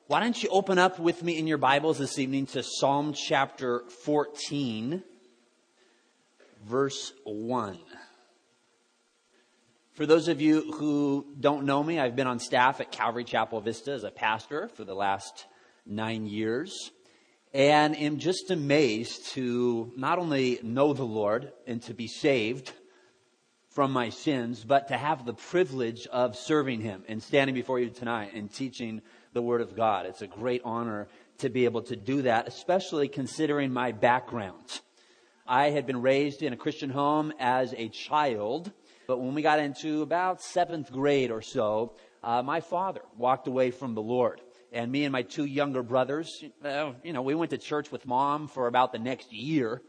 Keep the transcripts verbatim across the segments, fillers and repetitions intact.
Why don't you open up with me in your Bibles this evening to Psalm chapter fourteen, verse one. For those of you who don't know me, I've been on staff at Calvary Chapel Vista as a pastor for the last nine years. And am just amazed to not only know the Lord and to be saved from my sins, but to have the privilege of serving Him and standing before you tonight and teaching the Word of God. It's a great honor to be able to do that, especially considering my background. I had been raised in a Christian home as a child, but when we got into about seventh grade or so, uh, my father walked away from the Lord. And me and my two younger brothers, uh, you know, we went to church with Mom for about the next year,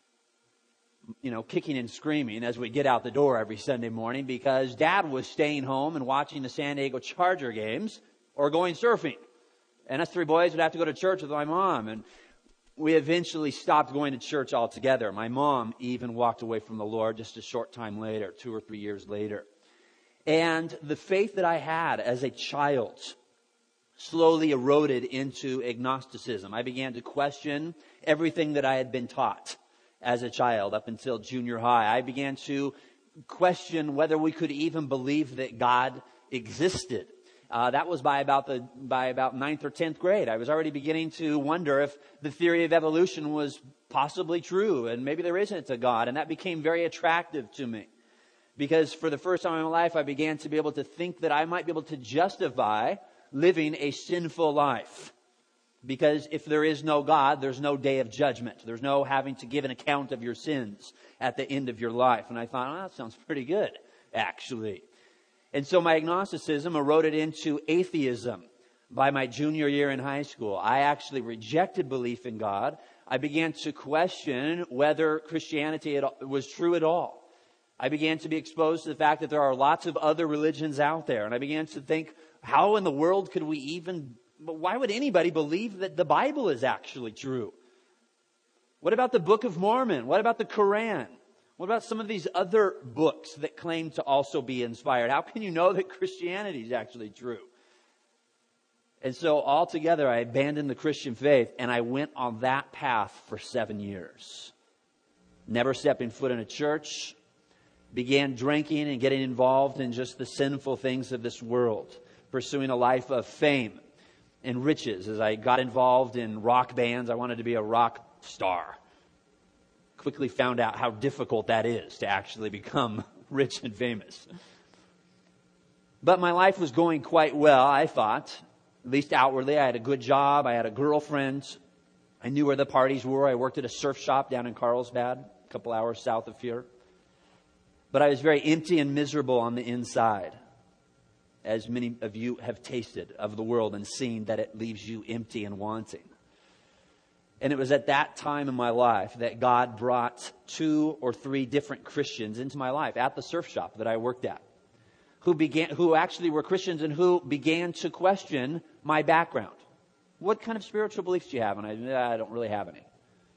you know, kicking and screaming as we get out the door every Sunday morning because Dad was staying home and watching the San Diego Charger games or going surfing. And us three boys would have to go to church with my mom. And we eventually stopped going to church altogether. My mom even walked away from the Lord just a short time later, two or three years later. And the faith that I had as a child slowly eroded into agnosticism. I began to question everything that I had been taught as a child up until junior high. I began to question whether we could even believe that God existed. Uh, that was by about the by about ninth or tenth grade. I was already beginning to wonder if the theory of evolution was possibly true, and maybe there isn't a God. And that became very attractive to me, because for the first time in my life, I began to be able to think that I might be able to justify living a sinful life. Because if there is no God, there's no day of judgment. There's no having to give an account of your sins at the end of your life. And I thought, oh, that sounds pretty good, actually. And so my agnosticism eroded into atheism by my junior year in high school. I actually rejected belief in God. I began to question whether Christianity was true at all. I began to be exposed to the fact that there are lots of other religions out there. And I began to think, how in the world could we even, why would anybody believe that the Bible is actually true? What about the Book of Mormon? What about the Quran? What about some of these other books that claim to also be inspired? How can you know that Christianity is actually true? And so altogether, I abandoned the Christian faith and I went on that path for seven years. Never stepping foot in a church. Began drinking and getting involved in just the sinful things of this world. Pursuing a life of fame and riches. As I got involved in rock bands, I wanted to be a rock star. Quickly found out how difficult that is to actually become rich and famous. But my life was going quite well, I thought. At least outwardly, I had a good job. I had a girlfriend. I knew where the parties were. I worked at a surf shop down in Carlsbad, a couple hours south of here. But I was very empty and miserable on the inside, as many of you have tasted of the world and seen that it leaves you empty and wanting. And it was at that time in my life that God brought two or three different Christians into my life at the surf shop that I worked at, who began, who actually were Christians and who began to question my background. What kind of spiritual beliefs do you have? And I, I don't really have any.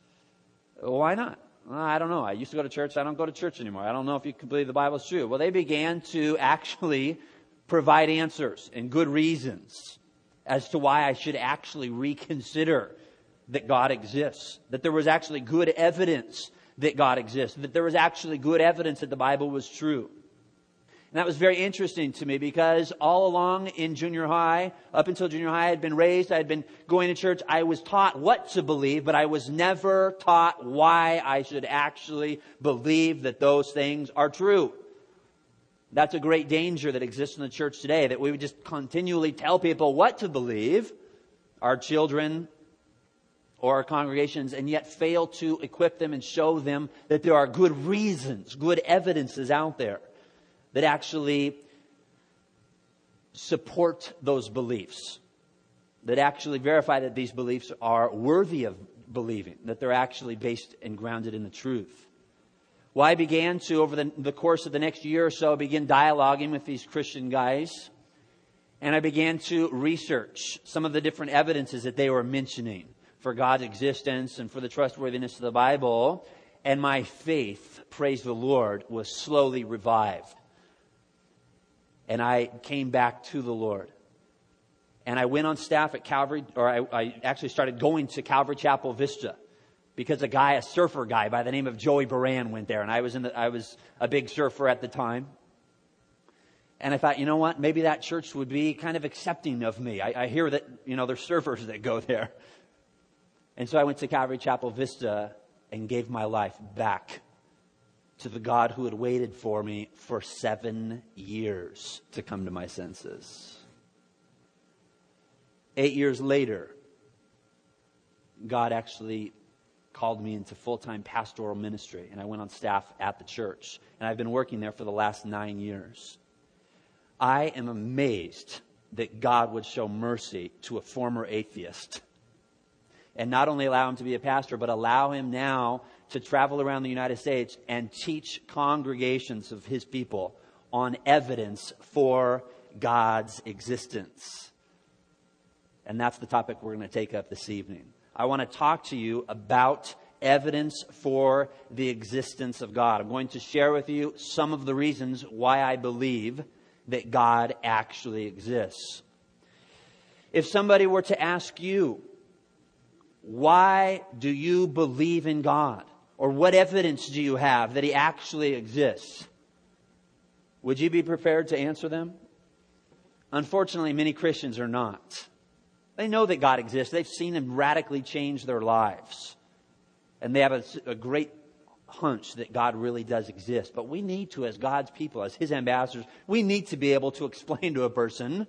Why not? I don't know. I used to go to church. I don't go to church anymore. I don't know if you can believe the Bible is true. Well, they began to actually provide answers and good reasons as to why I should actually reconsider that God exists, that there was actually good evidence that God exists, that there was actually good evidence that the Bible was true. And that was very interesting to me because all along in junior high, up until junior high, I had been raised, I had been going to church, I was taught what to believe, but I was never taught why I should actually believe that those things are true. That's a great danger that exists in the church today, that we would just continually tell people what to believe, our children or our congregations, and yet fail to equip them and show them that there are good reasons, good evidences out there that actually support those beliefs, that actually verify that these beliefs are worthy of believing, that they're actually based and grounded in the truth. Well, I began to, over the, the course of the next year or so, begin dialoguing with these Christian guys. And I began to research some of the different evidences that they were mentioning for God's existence and for the trustworthiness of the Bible. And my faith, praise the Lord, was slowly revived. And I came back to the Lord. And I went on staff at Calvary, or I, I actually started going to Calvary Chapel Vista because a guy, a surfer guy by the name of Joey Baran went there. And I was in the, I was a big surfer at the time. And I thought, you know what, maybe that church would be kind of accepting of me. I, I hear that, you know, there's surfers that go there. And so I went to Calvary Chapel Vista and gave my life back to the God who had waited for me for seven years to come to my senses. Eight years later, God actually called me into full-time pastoral ministry, and I went on staff at the church. And I've been working there for the last nine years. I am amazed that God would show mercy to a former atheist and not only allow him to be a pastor, but allow him now to travel around the United States and teach congregations of his people on evidence for God's existence. And that's the topic we're going to take up this evening. I want to talk to you about evidence for the existence of God. I'm going to share with you some of the reasons why I believe that God actually exists. If somebody were to ask you, why do you believe in God? Or what evidence do you have that He actually exists? Would you be prepared to answer them? Unfortunately, many Christians are not. They know that God exists. They've seen Him radically change their lives. And they have a, a great hunch that God really does exist. But we need to, as God's people, as His ambassadors, we need to be able to explain to a person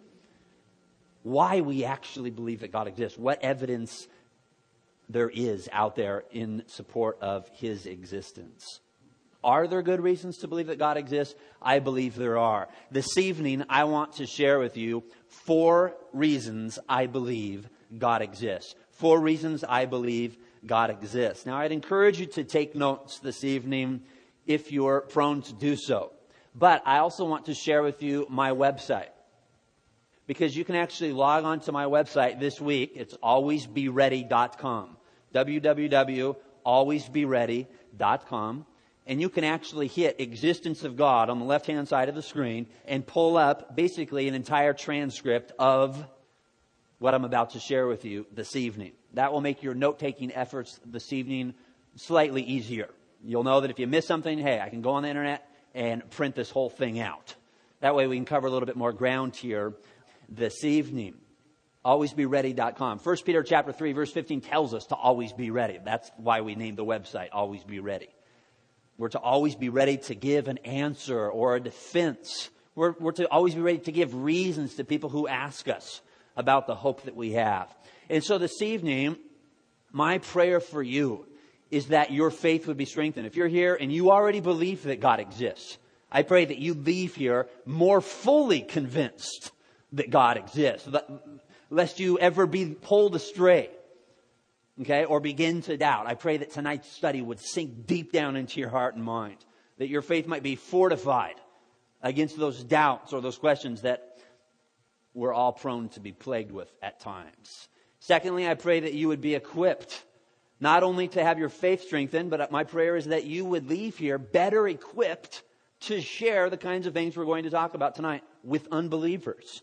why we actually believe that God exists. What evidence there is out there in support of His existence. Are there good reasons to believe that God exists? I believe there are. This evening, I want to share with you four reasons I believe God exists. Four reasons I believe God exists. Now, I'd encourage you to take notes this evening if you're prone to do so. But I also want to share with you my website, because you can actually log on to my website this week. It's always be ready dot com. w w w dot always be ready dot com. And you can actually hit Existence of God on the left-hand side of the screen and pull up basically an entire transcript of what I'm about to share with you this evening. That will make your note-taking efforts this evening slightly easier. You'll know that if you miss something, hey, I can go on the internet and print this whole thing out. That way we can cover a little bit more ground here this evening. always be ready dot com. First Peter chapter three, verse fifteen tells us to always be ready. That's why we named the website Always Be Ready. We're to always be ready to give an answer or a defense. We're, we're to always be ready to give reasons to people who ask us about the hope that we have. And so this evening, my prayer for you is that your faith would be strengthened. If you're here and you already believe that God exists, I pray that you leave here more fully convinced that God exists, lest you ever be pulled astray, okay, or begin to doubt. I pray that tonight's study would sink deep down into your heart and mind, that your faith might be fortified against those doubts or those questions that we're all prone to be plagued with at times. Secondly, I pray that you would be equipped, not only to have your faith strengthened, but my prayer is that you would leave here better equipped to share the kinds of things we're going to talk about tonight with unbelievers.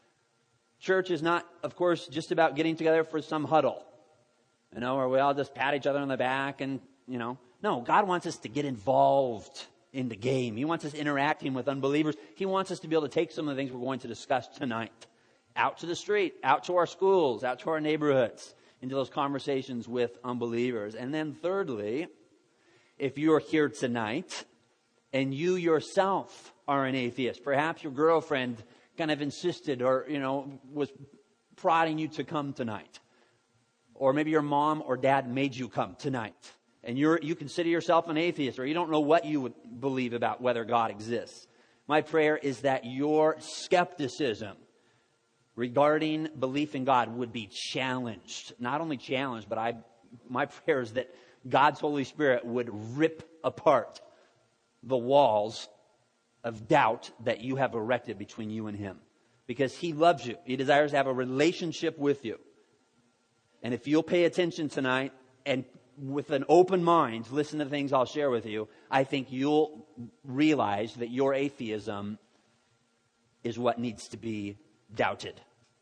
Church is not, of course, just about getting together for some huddle, you know, where we all just pat each other on the back and, you know. No, God wants us to get involved in the game. He wants us interacting with unbelievers. He wants us to be able to take some of the things we're going to discuss tonight out to the street, out to our schools, out to our neighborhoods, into those conversations with unbelievers. And then thirdly, if you're here tonight and you yourself are an atheist, perhaps your girlfriend kind of insisted or, you know, was prodding you to come tonight. Or maybe your mom or dad made you come tonight. And you're, you consider yourself an atheist, or you don't know what you would believe about whether God exists. My prayer is that your skepticism regarding belief in God would be challenged. Not only challenged, but I, my prayer is that God's Holy Spirit would rip apart the walls of doubt that you have erected between you and Him. Because He loves you. He desires to have a relationship with you. And if you'll pay attention tonight and with an open mind listen to the things I'll share with you, I think you'll realize that your atheism is what needs to be doubted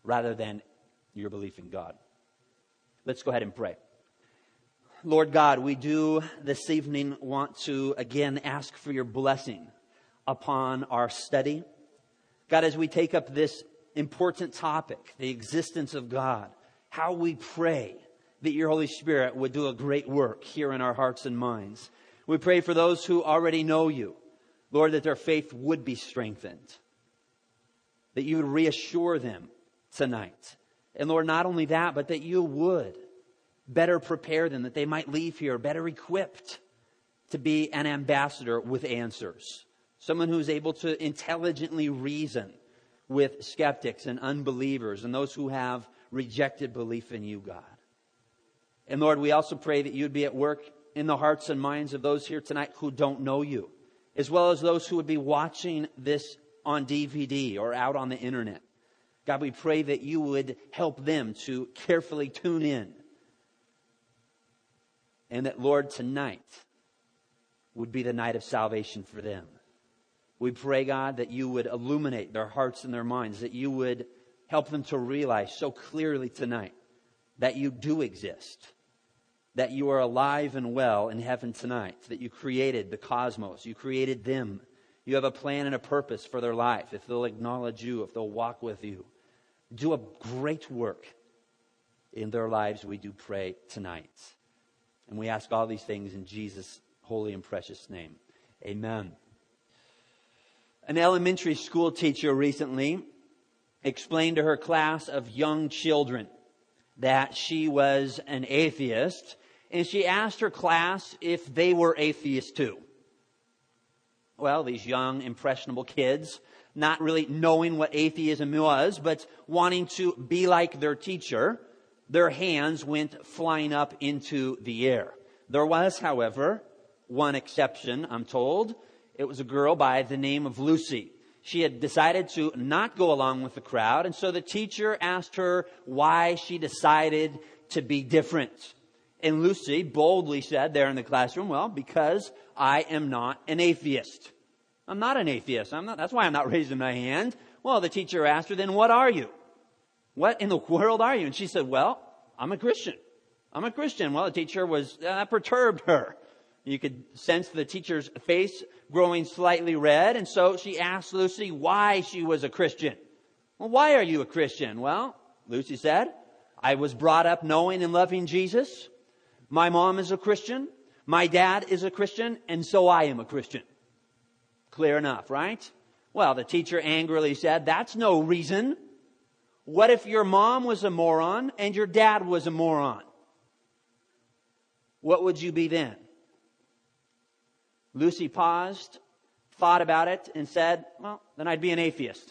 rather than your belief in God. Let's go ahead and pray. Lord God, we do this evening want to again ask for your blessing upon our study. God, as we take up this important topic, the existence of God, how we pray that your Holy Spirit would do a great work here in our hearts and minds. We pray for those who already know you, Lord, that their faith would be strengthened, that you would reassure them tonight. And Lord, not only that, but that you would better prepare them, that they might leave here better equipped to be an ambassador with answers. Someone who's able to intelligently reason with skeptics and unbelievers and those who have rejected belief in you, God. And Lord, we also pray that you'd be at work in the hearts and minds of those here tonight who don't know you, as well as those who would be watching this on D V D or out on the internet. God, we pray that you would help them to carefully tune in. And that, Lord, tonight would be the night of salvation for them. We pray, God, that you would illuminate their hearts and their minds, that you would help them to realize so clearly tonight that you do exist, that you are alive and well in heaven tonight, that you created the cosmos, you created them. You have a plan and a purpose for their life if they'll acknowledge you, if they'll walk with you. Do a great work in their lives, we do pray tonight. And we ask all these things in Jesus' holy and precious name. Amen. An elementary school teacher recently explained to her class of young children that she was an atheist, and she asked her class if they were atheists too. Well, these young, impressionable kids, not really knowing what atheism was, but wanting to be like their teacher, their hands went flying up into the air. There was, however, one exception, I'm told. It was a girl by the name of Lucy. She had decided to not go along with the crowd, and so the teacher asked her why she decided to be different. And Lucy boldly said there in the classroom, well, because I am not an atheist. I'm not an atheist. I'm not, that's why I'm not raising my hand. Well, the teacher asked her, then what are you? What in the world are you? And she said, well, I'm a Christian. I'm a Christian. Well, the teacher was, uh, that perturbed her. You could sense the teacher's face growing slightly red. And so she asked Lucy why she was a Christian. Well, why are you a Christian? Well, Lucy said, I was brought up knowing and loving Jesus. My mom is a Christian. My dad is a Christian. And so I am a Christian. Clear enough, right? Well, the teacher angrily said, that's no reason. What if your mom was a moron and your dad was a moron? What would you be then? Lucy paused, thought about it, and said, well, then I'd be an atheist.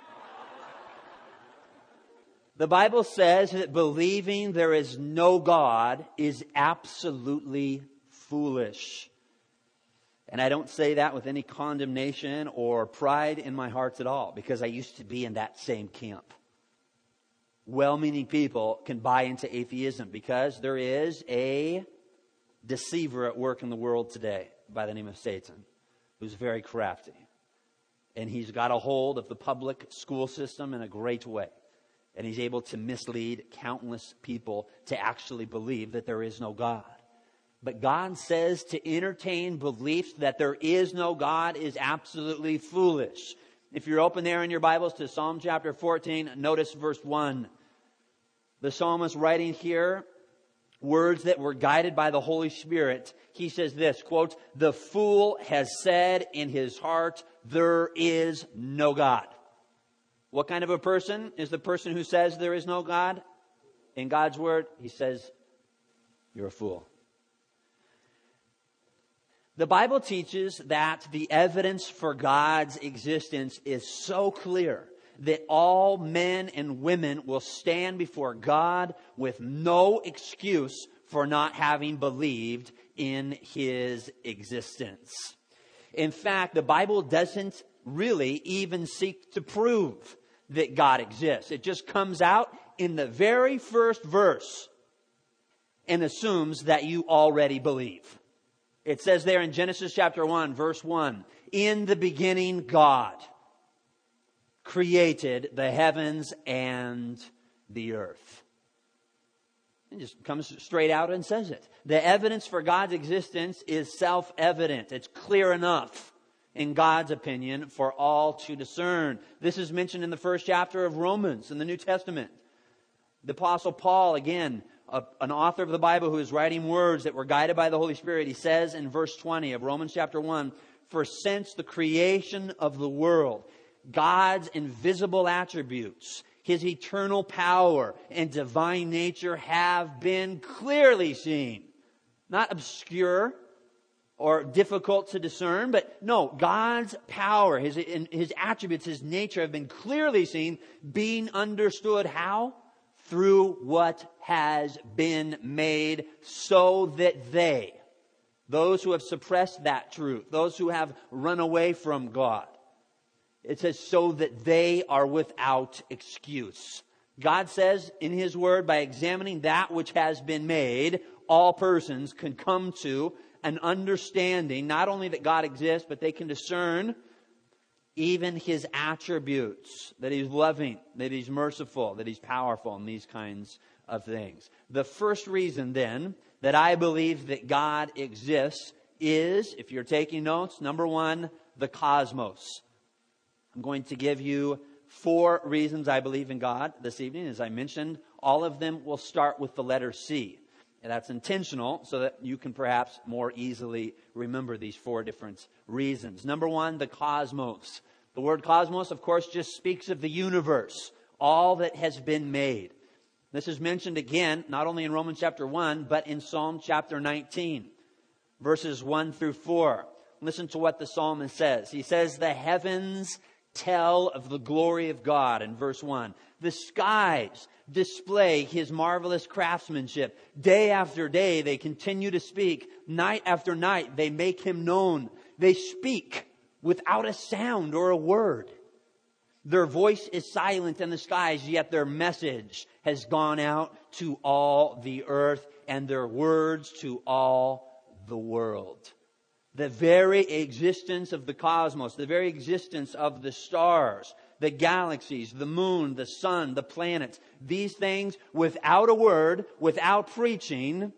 The Bible says that believing there is no God is absolutely foolish. And I don't say that with any condemnation or pride in my heart at all, because I used to be in that same camp. Well-meaning people can buy into atheism because there is a deceiver at work in the world today by the name of Satan, who's very crafty. And he's got a hold of the public school system in a great way. And he's able to mislead countless people to actually believe that there is no God. But God says to entertain beliefs that there is no God is absolutely foolish. If you're open there in your Bibles to Psalm chapter fourteen, notice verse one. The psalmist writing here words that were guided by the Holy Spirit. He says this, quote, the fool has said in his heart, there is no God. What kind of a person is the person who says there is no God? In God's word, he says, you're a fool. The Bible teaches that the evidence for God's existence is so clear that all men and women will stand before God with no excuse for not having believed in His existence. In fact, the Bible doesn't really even seek to prove that God exists. It just comes out in the very first verse and assumes that you already believe. It says there in Genesis chapter one, verse one, in the beginning God created the heavens and the earth. It just comes straight out and says it. The evidence for God's existence is self-evident. It's clear enough, in God's opinion, for all to discern. This is mentioned in the first chapter of Romans in the New Testament. The Apostle Paul, again, a, an author of the Bible who is writing words that were guided by the Holy Spirit, he says in verse twenty of Romans chapter one, "For since the creation of the world, God's invisible attributes, His eternal power and divine nature have been clearly seen." Not obscure or difficult to discern, but no, God's power, His, His attributes, His nature have been clearly seen, being understood. How? Through what has been made, so that they, those who have suppressed that truth, those who have run away from God, it says, so that they are without excuse. God says in His Word, by examining that which has been made, all persons can come to an understanding, not only that God exists, but they can discern even His attributes, that He's loving, that He's merciful, that He's powerful, and these kinds of things. The first reason, then, that I believe that God exists is, if you're taking notes, number one, the cosmos. I'm going to give you four reasons I believe in God this evening. As I mentioned, all of them will start with the letter C. And that's intentional so that you can perhaps more easily remember these four different reasons. Number one, the cosmos. The word cosmos, of course, just speaks of the universe, all that has been made. This is mentioned again, not only in Romans chapter one, but in Psalm chapter nineteen, verses one through four. Listen to what the psalmist says. He says, "The heavens tell of the glory of God," in verse one. "The skies display His marvelous craftsmanship. Day after day they continue to speak. Night after night they make Him known. They speak without a sound or a word. Their voice is silent in the skies, yet their message has gone out to all the earth, and their words to all the world." The very existence of the cosmos, the very existence of the stars, the galaxies, the moon, the sun, the planets, these things, without a word, without preaching,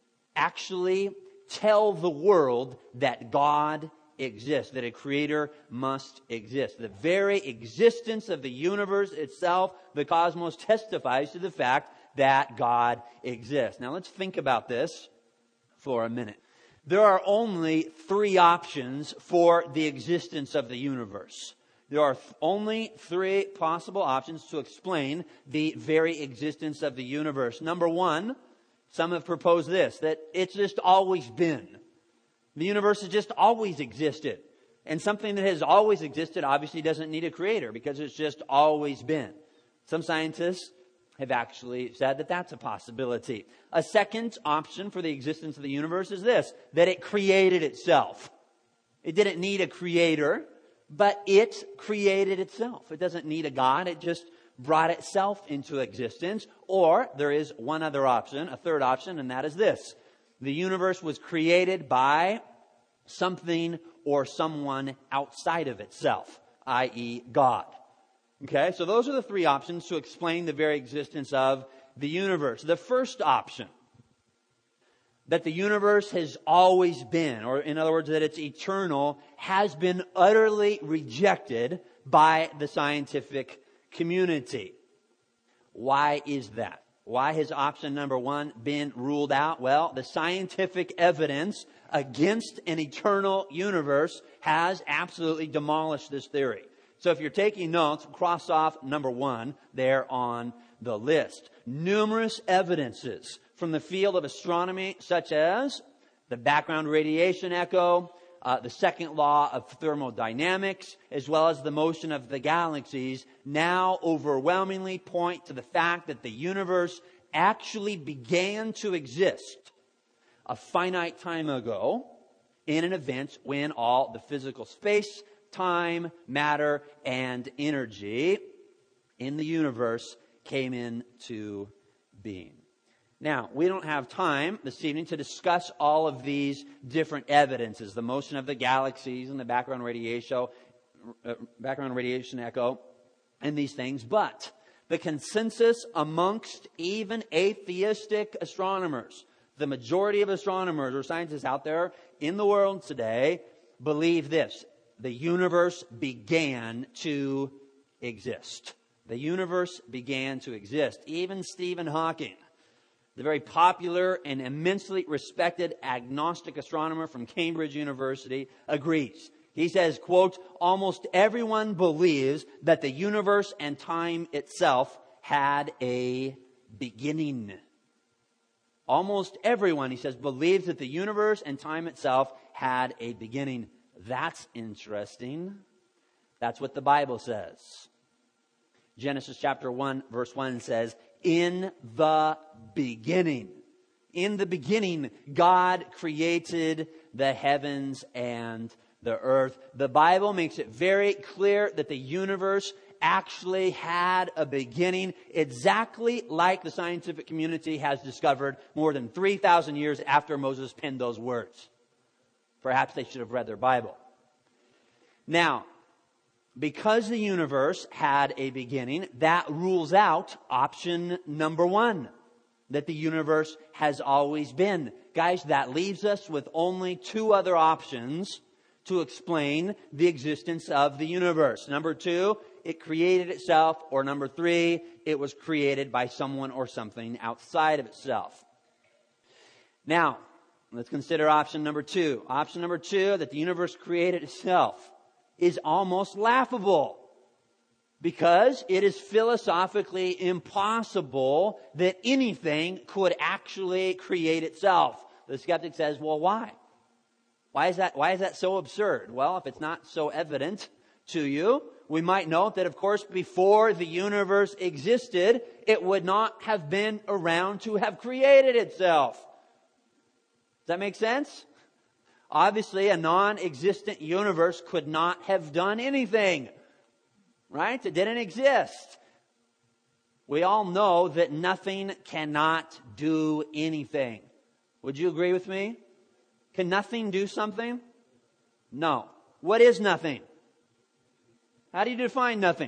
actually tell the world that God exists, that a creator must exist. The very existence of the universe itself, the cosmos, testifies to the fact that God exists. Now let's think about this for a minute. There are only three options for the existence of the universe. There are only three possible options to explain the very existence of the universe. Number one, some have proposed this, that it's just always been. The universe has just always existed. And something that has always existed obviously doesn't need a creator because it's just always been. Some scientists have actually said that that's a possibility. A second option for the existence of the universe is this, that it created itself. It didn't need a creator, but it created itself. It doesn't need a God. It just brought itself into existence. Or there is one other option, a third option, and that is this. The universe was created by something or someone outside of itself, that is God. Okay, so those are the three options to explain the very existence of the universe. The first option, that the universe has always been, or in other words, that it's eternal, has been utterly rejected by the scientific community. Why is that? Why has option number one been ruled out? Well, the scientific evidence against an eternal universe has absolutely demolished this theory. So if you're taking notes, cross off number one there on the list. Numerous evidences from the field of astronomy, such as the background radiation echo, uh, the second law of thermodynamics, as well as the motion of the galaxies, now overwhelmingly point to the fact that the universe actually began to exist a finite time ago in an event when all the physical space, time, matter, and energy in the universe came into being. Now, we don't have time this evening to discuss all of these different evidences, the motion of the galaxies and the background radiation, uh, background radiation echo, in these things, but the consensus amongst even atheistic astronomers, the majority of astronomers or scientists out there in the world today, believe this: the universe began to exist. The universe began to exist. Even Stephen Hawking, the very popular and immensely respected agnostic astronomer from Cambridge University, agrees. He says, quote, almost everyone believes that the universe and time itself had a beginning. Almost everyone, he says, believes that the universe and time itself had a beginning. That's interesting. That's what the Bible says. Genesis chapter one, verse one says, in the beginning, in the beginning, God created the heavens and the earth. The Bible makes it very clear that the universe actually had a beginning, exactly like the scientific community has discovered more than three thousand years after Moses penned those words. Perhaps they should have read their Bible. Now, because the universe had a beginning, that rules out option number one, that the universe has always been. Guys, that leaves us with only two other options to explain the existence of the universe. Number two, it created itself, or number three, it was created by someone or something outside of itself. Now, let's consider option number two. Option number two, that the universe created itself, is almost laughable, because it is philosophically impossible that anything could actually create itself. The skeptic says, well, why? Why is that, why is that so absurd? Well, if it's not so evident to you, we might note that, of course, before the universe existed, it would not have been around to have created itself. Does that make sense? Obviously, a non-existent universe could not have done anything. Right? It didn't exist. We all know that nothing cannot do anything. Would you agree with me? Can nothing do something? No. What is nothing? How do you define nothing?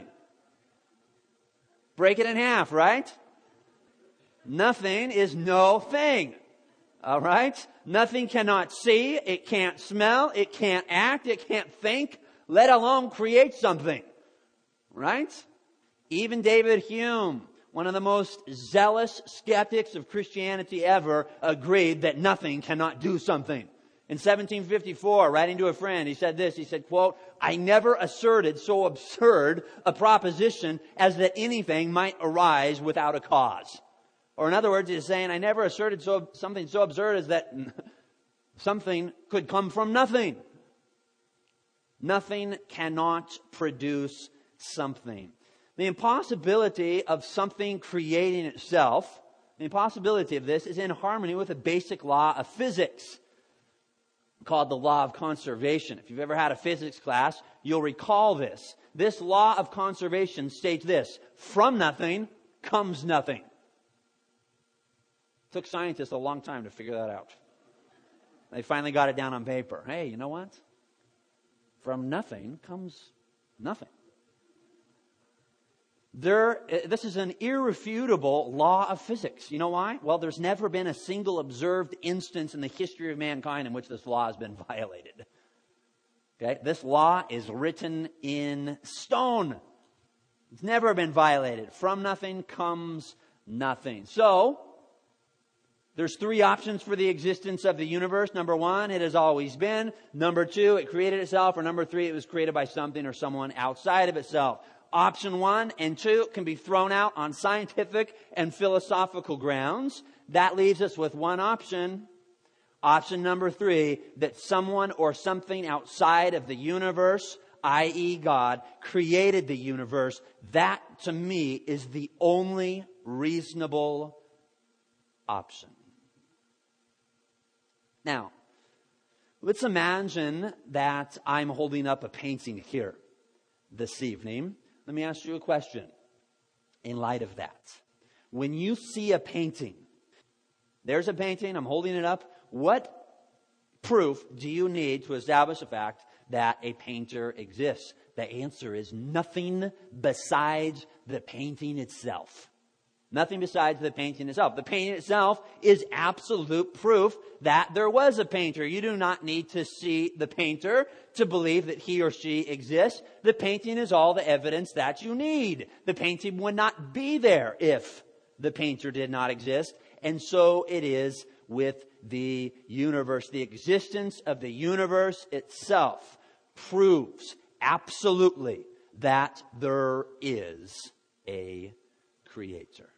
Break it in half, right? Nothing is no thing. All right? Nothing cannot see, it can't smell, it can't act, it can't think, let alone create something. Right? Even David Hume, one of the most zealous skeptics of Christianity ever, agreed that nothing cannot do something. In seventeen fifty-four, writing to a friend, he said this, he said, quote, I never asserted so absurd a proposition as that anything might arise without a cause. Or in other words, he's saying, I never asserted so, something so absurd as that something could come from nothing. Nothing cannot produce something. The impossibility of something creating itself, the impossibility of this is in harmony with a basic law of physics called the law of conservation. If you've ever had a physics class, you'll recall this. This law of conservation states this: from nothing comes nothing. It took scientists a long time to figure that out. They finally got it down on paper. Hey, you know what? From nothing comes nothing. There, this is an irrefutable law of physics. You know why? Well, there's never been a single observed instance in the history of mankind in which this law has been violated. Okay? This law is written in stone. It's never been violated. From nothing comes nothing. So, there's three options for the existence of the universe. Number one, it has always been. Number two, it created itself. Or number three, it was created by something or someone outside of itself. Option one and two can be thrown out on scientific and philosophical grounds. That leaves us with one option. Option number three, that someone or something outside of the universe, that is God, created the universe. That, to me, is the only reasonable option. Now, let's imagine that I'm holding up a painting here this evening. Let me ask you a question in light of that. When you see a painting, there's a painting, I'm holding it up. What proof do you need to establish the fact that a painter exists? The answer is nothing besides the painting itself. Nothing besides the painting itself. The painting itself is absolute proof that there was a painter. You do not need to see the painter to believe that he or she exists. The painting is all the evidence that you need. The painting would not be there if the painter did not exist. And so it is with the universe. The existence of the universe itself proves absolutely that there is a creator.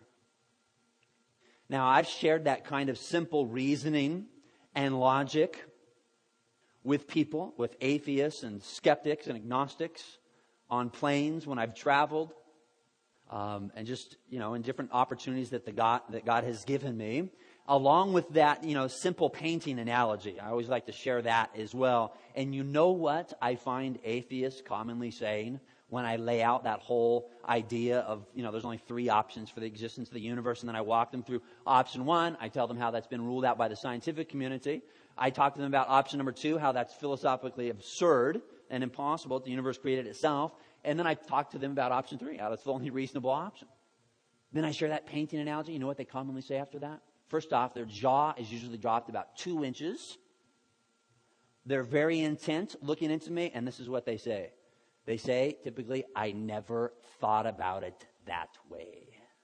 Now, I've shared that kind of simple reasoning and logic with people, with atheists and skeptics and agnostics on planes when I've traveled, um, and just, you know, in different opportunities that the God that God has given me. Along with that, you know, simple painting analogy. I always like to share that as well. And you know what I find atheists commonly saying when I lay out that whole idea of, you know, there's only three options for the existence of the universe, and then I walk them through option one. I tell them how that's been ruled out by the scientific community. I talk to them about option number two, how that's philosophically absurd and impossible that the universe created itself. And then I talk to them about option three, how that's the only reasonable option. Then I share that painting analogy. You know what they commonly say after that? First off, their jaw is usually dropped about two inches. They're very intent looking into me, and this is what they say. They say, typically, I never thought about it that way.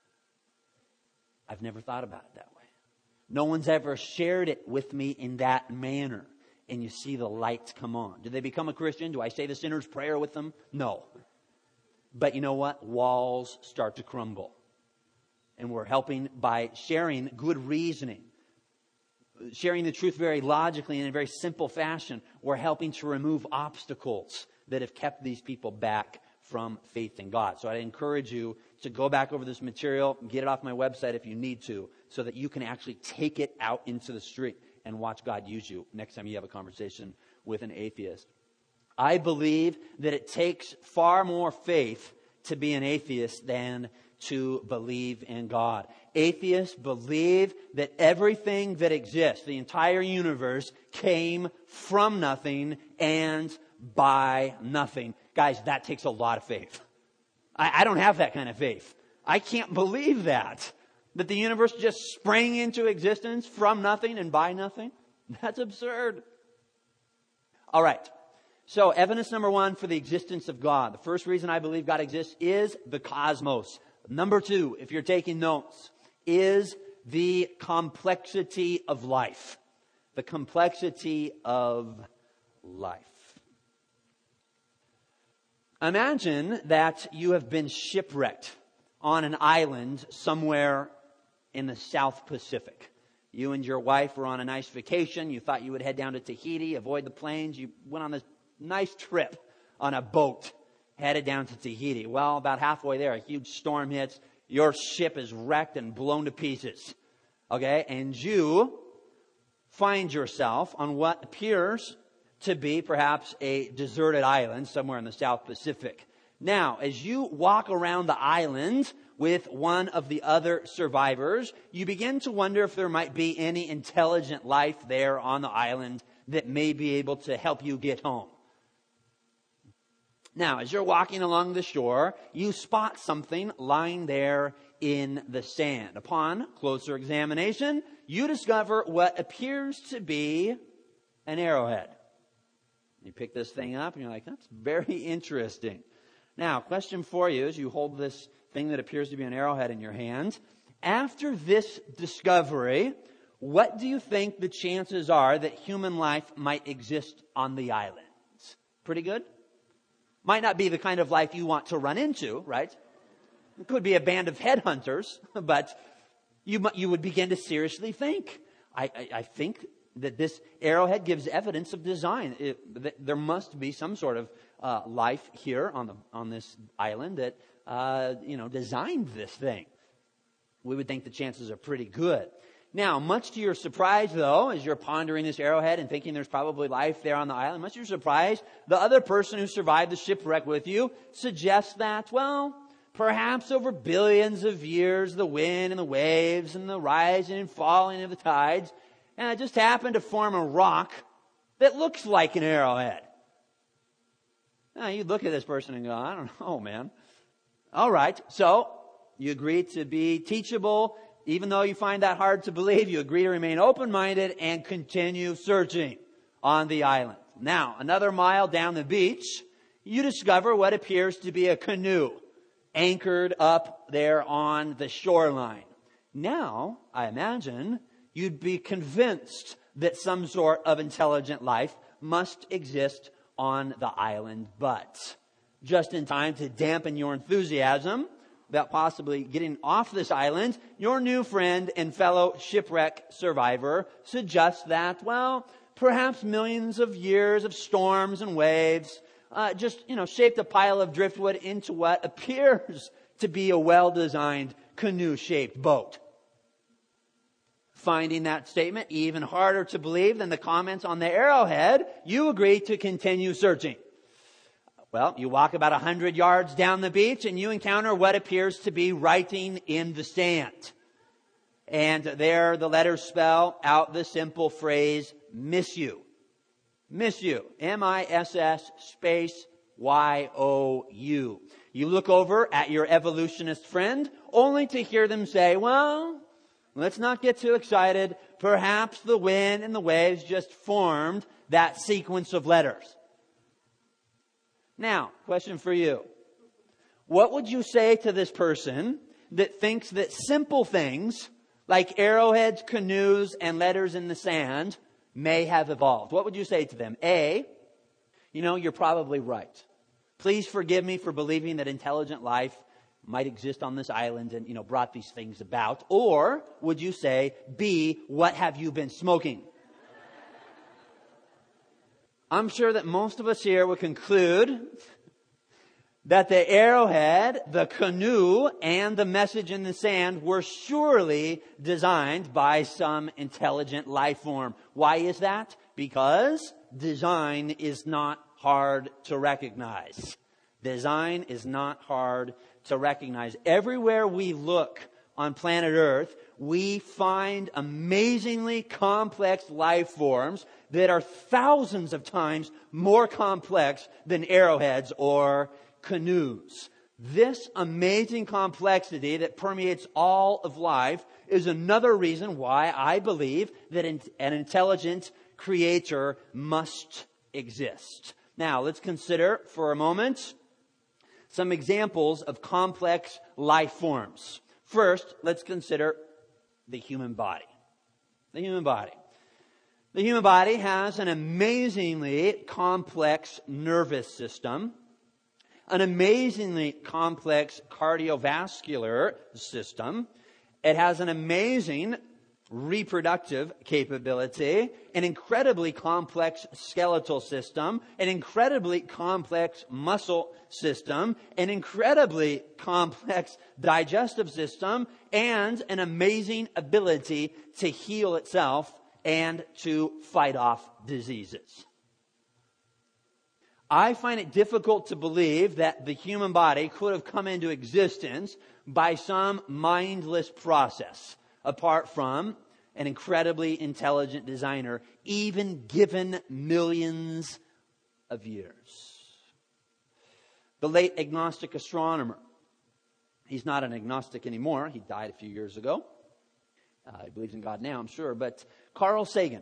I've never thought about it that way. No one's ever shared it with me in that manner. And you see the lights come on. Do they become a Christian? Do I say the sinner's prayer with them? No. But you know what? Walls start to crumble. And we're helping by sharing good reasoning. Sharing the truth very logically in a very simple fashion. We're helping to remove obstacles that have kept these people back from faith in God. So I encourage you to go back over this material, get it off my website if you need to, so that you can actually take it out into the street and watch God use you next time you have a conversation with an atheist. I believe that it takes far more faith to be an atheist than to believe in God. Atheists believe that everything that exists, the entire universe, came from nothing and by nothing. Guys, that takes a lot of faith. I, I don't have that kind of faith. I can't believe that. That the universe just sprang into existence from nothing and by nothing. That's absurd. All right. So evidence number one for the existence of God. The first reason I believe God exists is the cosmos. Number two, if you're taking notes, is the complexity of life. The complexity of life. Imagine that you have been shipwrecked on an island somewhere in the South Pacific. You and your wife were on a nice vacation. You thought you would head down to Tahiti, avoid the plains. You went on this nice trip on a boat headed down to Tahiti. Well, about halfway there, a huge storm hits. Your ship is wrecked and blown to pieces. Okay? And you find yourself on what appears to be perhaps a deserted island somewhere in the South Pacific. Now, as you walk around the island with one of the other survivors, you begin to wonder if there might be any intelligent life there on the island that may be able to help you get home. Now, as you're walking along the shore, you spot something lying there in the sand. Upon closer examination, you discover what appears to be an arrowhead. You pick this thing up and you're like, that's very interesting. Now, question for you as you hold this thing that appears to be an arrowhead in your hand. After this discovery, what do you think the chances are that human life might exist on the islands? Pretty good? Might not be the kind of life you want to run into, right? It could be a band of headhunters, but you you would begin to seriously think. I, I, I think that this arrowhead gives evidence of design. It, that there must be some sort of uh, life here on the on this island that uh, you know designed this thing. We would think the chances are pretty good. Now, much to your surprise, though, as you're pondering this arrowhead and thinking there's probably life there on the island, much to your surprise, the other person who survived the shipwreck with you suggests that, well, perhaps over billions of years, the wind and the waves and the rising and falling of the tides, and it just happened to form a rock that looks like an arrowhead. Now, you look at this person and go, I don't know, man. All right. So you agree to be teachable. Even though you find that hard to believe, you agree to remain open-minded and continue searching on the island. Now, another mile down the beach, you discover what appears to be a canoe anchored up there on the shoreline. Now, I imagine you'd be convinced that some sort of intelligent life must exist on the island, but just in time to dampen your enthusiasm about possibly getting off this island, your new friend and fellow shipwreck survivor suggests that, well, perhaps millions of years of storms and waves uh, just, you know, shaped a pile of driftwood into what appears to be a well-designed canoe-shaped boat. Finding that statement even harder to believe than the comments on the arrowhead, you agree to continue searching. Well, you walk about a hundred yards down the beach and you encounter what appears to be writing in the sand. And there the letters spell out the simple phrase, miss you. Miss you. M I S S space Y O U. You look over at your evolutionist friend only to hear them say, well, let's not get too excited. Perhaps the wind and the waves just formed that sequence of letters. Now, question for you. What would you say to this person that thinks that simple things like arrowheads, canoes, and letters in the sand may have evolved? What would you say to them? A, you know, you're probably right. Please forgive me for believing that intelligent life might exist on this island and, you know, brought these things about. Or would you say, B, what have you been smoking? I'm sure that most of us here would conclude that the arrowhead, the canoe, and the message in the sand were surely designed by some intelligent life form. Why is that? Because design is not hard to recognize. Design is not hard to recognize. Everywhere we look on planet Earth, we find amazingly complex life forms that are thousands of times more complex than arrowheads or canoes. This amazing complexity that permeates all of life is another reason why I believe that an intelligent creator must exist. Now, let's consider for a moment some examples of complex life forms. First, let's consider the human body. The human body. The human body has an amazingly complex nervous system, an amazingly complex cardiovascular system. It has an amazing reproductive capability, an incredibly complex skeletal system, an incredibly complex muscle system, an incredibly complex digestive system, and an amazing ability to heal itself and to fight off diseases. I find it difficult to believe that the human body could have come into existence by some mindless process, apart from an incredibly intelligent designer, even given millions of years. The late agnostic astronomer, he's not an agnostic anymore, he died a few years ago. Uh, he believes in God now, I'm sure, but Carl Sagan,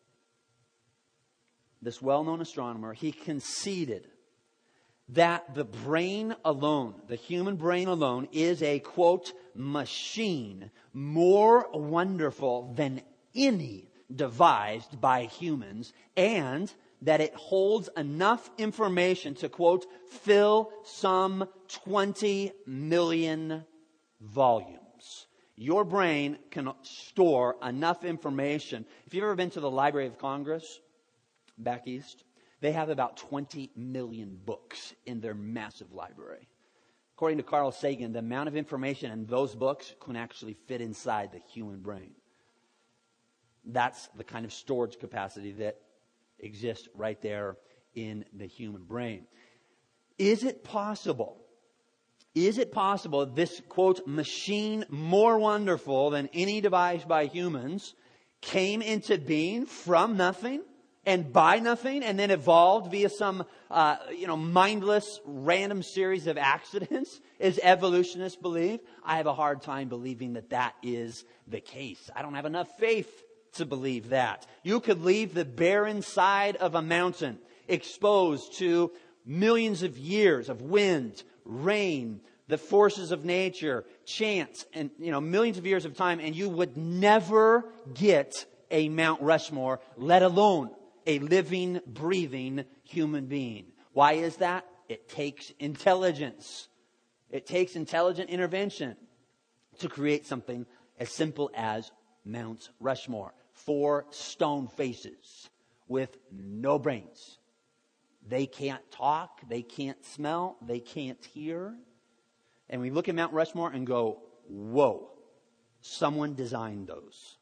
this well-known astronomer, he conceded that the brain alone, the human brain alone, is a, quote, machine more wonderful than any devised by humans, and that it holds enough information to, quote, fill some twenty million volumes. Your brain can store enough information. If you've ever been to the Library of Congress back east, they have about twenty million books in their massive library. According to Carl Sagan, the amount of information in those books can actually fit inside the human brain. That's the kind of storage capacity that exists right there in the human brain. Is it possible? Is it possible this, quote, machine more wonderful than any devised by humans came into being from nothing and by nothing and then evolved via some, uh, you know, mindless, random series of accidents, as evolutionists believe? I have a hard time believing that that is the case. I don't have enough faith to believe that. You could leave the barren side of a mountain exposed to millions of years of wind, rain, the forces of nature, chance, and, you know, millions of years of time, and you would never get a Mount Rushmore, let alone a living, breathing human being. Why is that? It takes intelligence. It takes intelligent intervention to create something as simple as Mount Rushmore. Four stone faces with no brains. They can't talk, they can't smell, they can't hear. And we look at Mount Rushmore and go, whoa, someone designed those.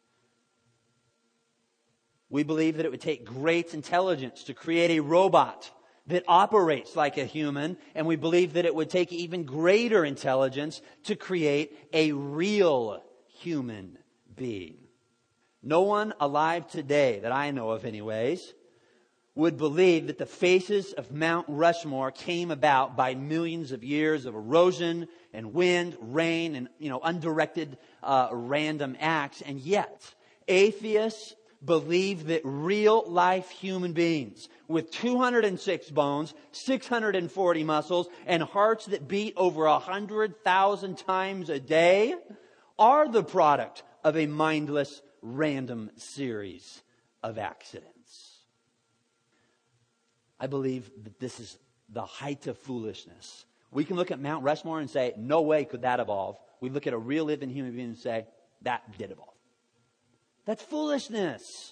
We believe that it would take great intelligence to create a robot that operates like a human, and we believe that it would take even greater intelligence to create a real human being. No one alive today, that I know of anyways, would believe that the faces of Mount Rushmore came about by millions of years of erosion and wind, rain, and, you know, undirected uh, random acts. And yet, atheists believe that real life human beings with two hundred six bones, six hundred forty muscles, and hearts that beat over one hundred thousand times a day are the product of a mindless, random series of accidents. I believe that this is the height of foolishness. We can look at Mount Rushmore and say, no way could that evolve. We look at a real living human being and say, that did evolve. That's foolishness.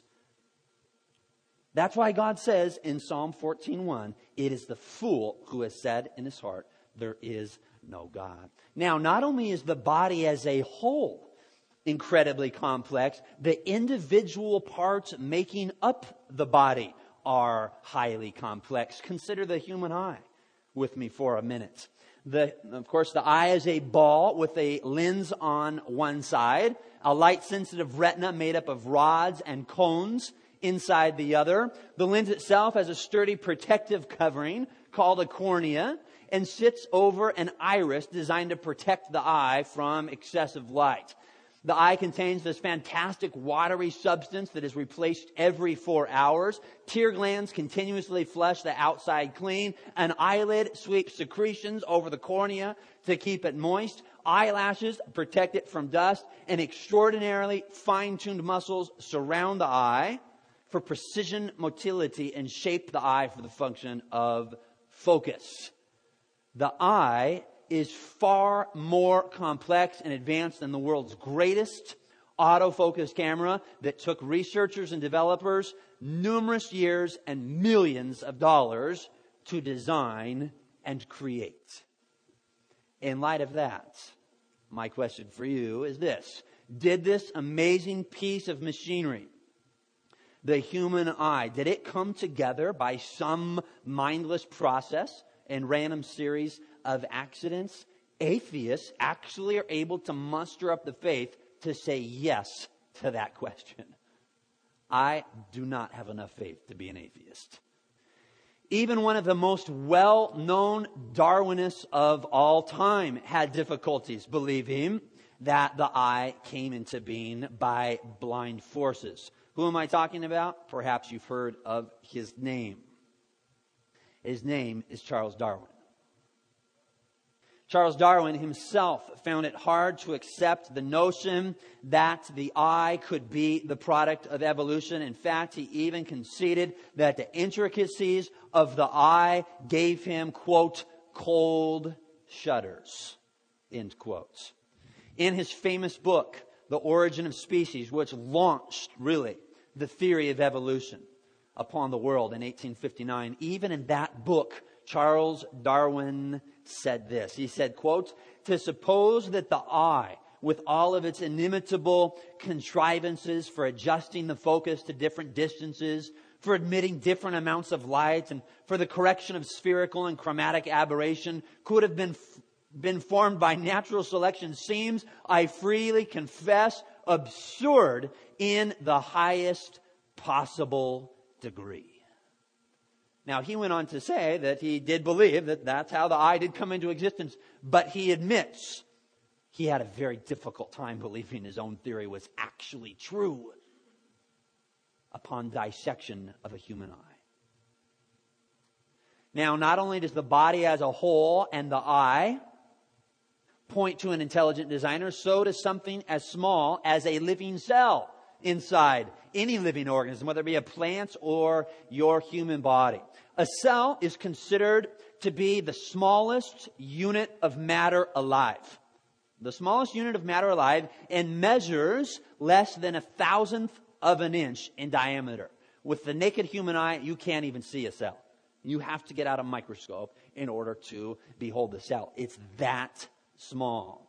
That's why God says in Psalm fourteen one, it is the fool who has said in his heart, there is no God. Now, not only is the body as a whole incredibly complex, the individual parts making up the body are highly complex. Consider the human eye with me for a minute. The, of course, the eye is a ball with a lens on one side, a light-sensitive retina made up of rods and cones inside the other. The lens itself has a sturdy protective covering called a cornea and sits over an iris designed to protect the eye from excessive light. The eye contains this fantastic watery substance that is replaced every four hours. Tear glands continuously flush the outside clean. An eyelid sweeps secretions over the cornea to keep it moist. Eyelashes protect it from dust. And extraordinarily fine-tuned muscles surround the eye for precision motility and shape the eye for the function of focus. The eye is far more complex and advanced than the world's greatest autofocus camera that took researchers and developers numerous years and millions of dollars to design and create. In light of that, my question for you is this. Did this amazing piece of machinery, the human eye, did it come together by some mindless process and random series of accidents? Atheists actually are able to muster up the faith to say yes to that question. I do not have enough faith to be an atheist. Even one of the most well-known Darwinists of all time had difficulties believing that the eye came into being by blind forces. Who am I talking about? Perhaps you've heard of his name. His name is Charles Darwin. Charles Darwin himself found it hard to accept the notion that the eye could be the product of evolution. In fact, he even conceded that the intricacies of the eye gave him, quote, cold shudders, end quote. In his famous book, The Origin of Species, which launched, really, the theory of evolution upon the world in eighteen fifty-nine, even in that book, Charles Darwin said this. He said, quote, to suppose that the eye, with all of its inimitable contrivances for adjusting the focus to different distances, for admitting different amounts of light, and for the correction of spherical and chromatic aberration, could have been, been formed by natural selection seems, I freely confess, absurd in the highest possible degree. Now, he went on to say that he did believe that that's how the eye did come into existence, but he admits he had a very difficult time believing his own theory was actually true upon dissection of a human eye. Now, not only does the body as a whole and the eye point to an intelligent designer, so does something as small as a living cell inside any living organism, whether it be a plant or your human body. A cell is considered to be the smallest unit of matter alive. The smallest unit of matter alive, and measures less than a thousandth of an inch in diameter. With the naked human eye, you can't even see a cell. You have to get out a microscope in order to behold the cell. It's that small.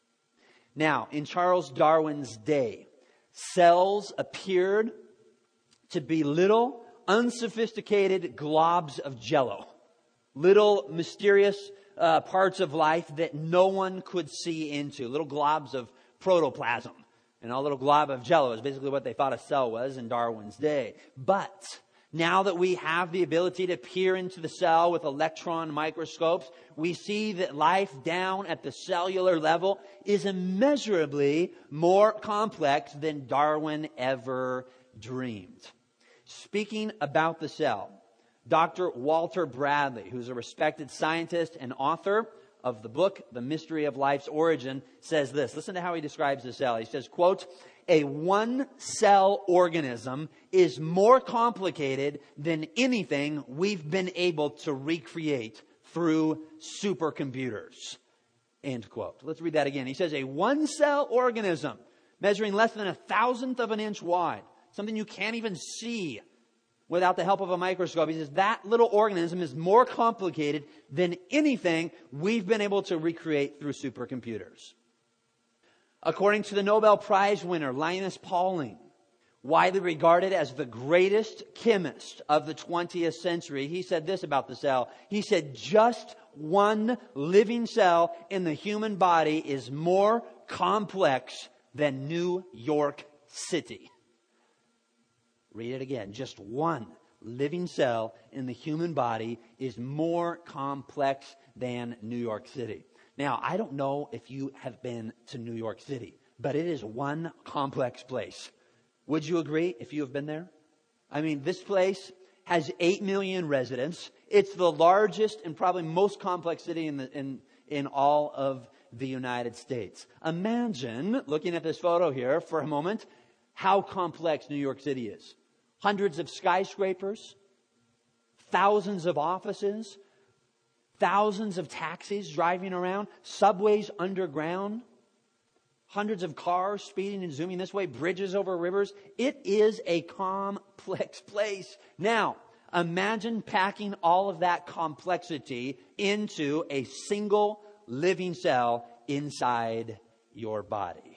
Now, in Charles Darwin's day, cells appeared to be little, unsophisticated globs of jello. Little mysterious uh, parts of life that no one could see into. Little globs of protoplasm. And a little glob of jello is basically what they thought a cell was in Darwin's day. But now that we have the ability to peer into the cell with electron microscopes, we see that life down at the cellular level is immeasurably more complex than Darwin ever dreamed. Speaking about the cell, Doctor Walter Bradley, who's a respected scientist and author of the book, The Mystery of Life's Origin, says this. Listen to how he describes the cell. He says, quote, "A one-cell organism is more complicated than anything we've been able to recreate through supercomputers." End quote. Let's read that again. He says, a one-cell organism measuring less than a thousandth of an inch wide, something you can't even see without the help of a microscope. He says that little organism is more complicated than anything we've been able to recreate through supercomputers. According to the Nobel Prize winner, Linus Pauling, widely regarded as the greatest chemist of the twentieth century, he said this about the cell. He said, just one living cell in the human body is more complex than New York City. Read it again. Just one living cell in the human body is more complex than New York City. Now, I don't know if you have been to New York City, but it is one complex place. Would you agree if you have been there? I mean, this place has eight million residents. It's the largest and probably most complex city in the, in, in all of the United States. Imagine, looking at this photo here for a moment, how complex New York City is. Hundreds of skyscrapers, thousands of offices, thousands of taxis driving around, subways underground, hundreds of cars speeding and zooming this way, bridges over rivers. It is a complex place. Now, imagine packing all of that complexity into a single living cell inside your body.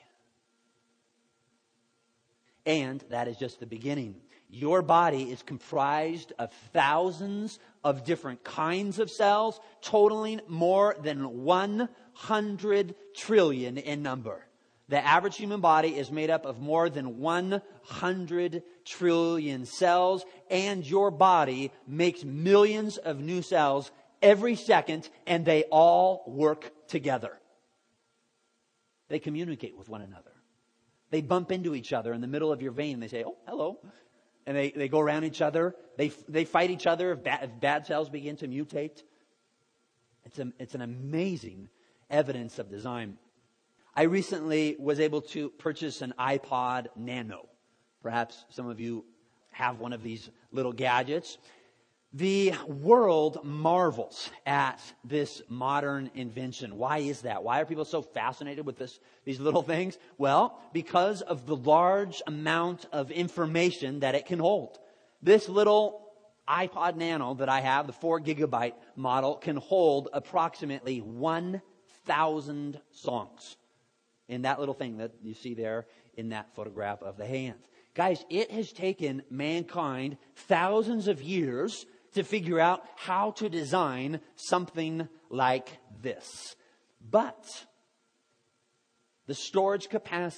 And that is just the beginning. Your body is comprised of thousands of different kinds of cells, totaling more than one hundred trillion in number. The average human body is made up of more than one hundred trillion cells, and your body makes millions of new cells every second, and they all work together. They communicate with one another. They bump into each other in the middle of your vein. They say, oh, hello. And they, they go around each other. They they fight each other if bad, if bad cells begin to mutate. It's, a, it's an amazing evidence of design. I recently was able to purchase an iPod Nano. Perhaps some of you have one of these little gadgets. The world marvels at this modern invention. Why is that? Why are people so fascinated with this, these little things? Well, because of the large amount of information that it can hold. This little iPod Nano that I have, the four gigabyte model, can hold approximately one thousand songs in that little thing that you see there in that photograph of the hand. Guys, it has taken mankind thousands of years to figure out how to design something like this. But the storage capacity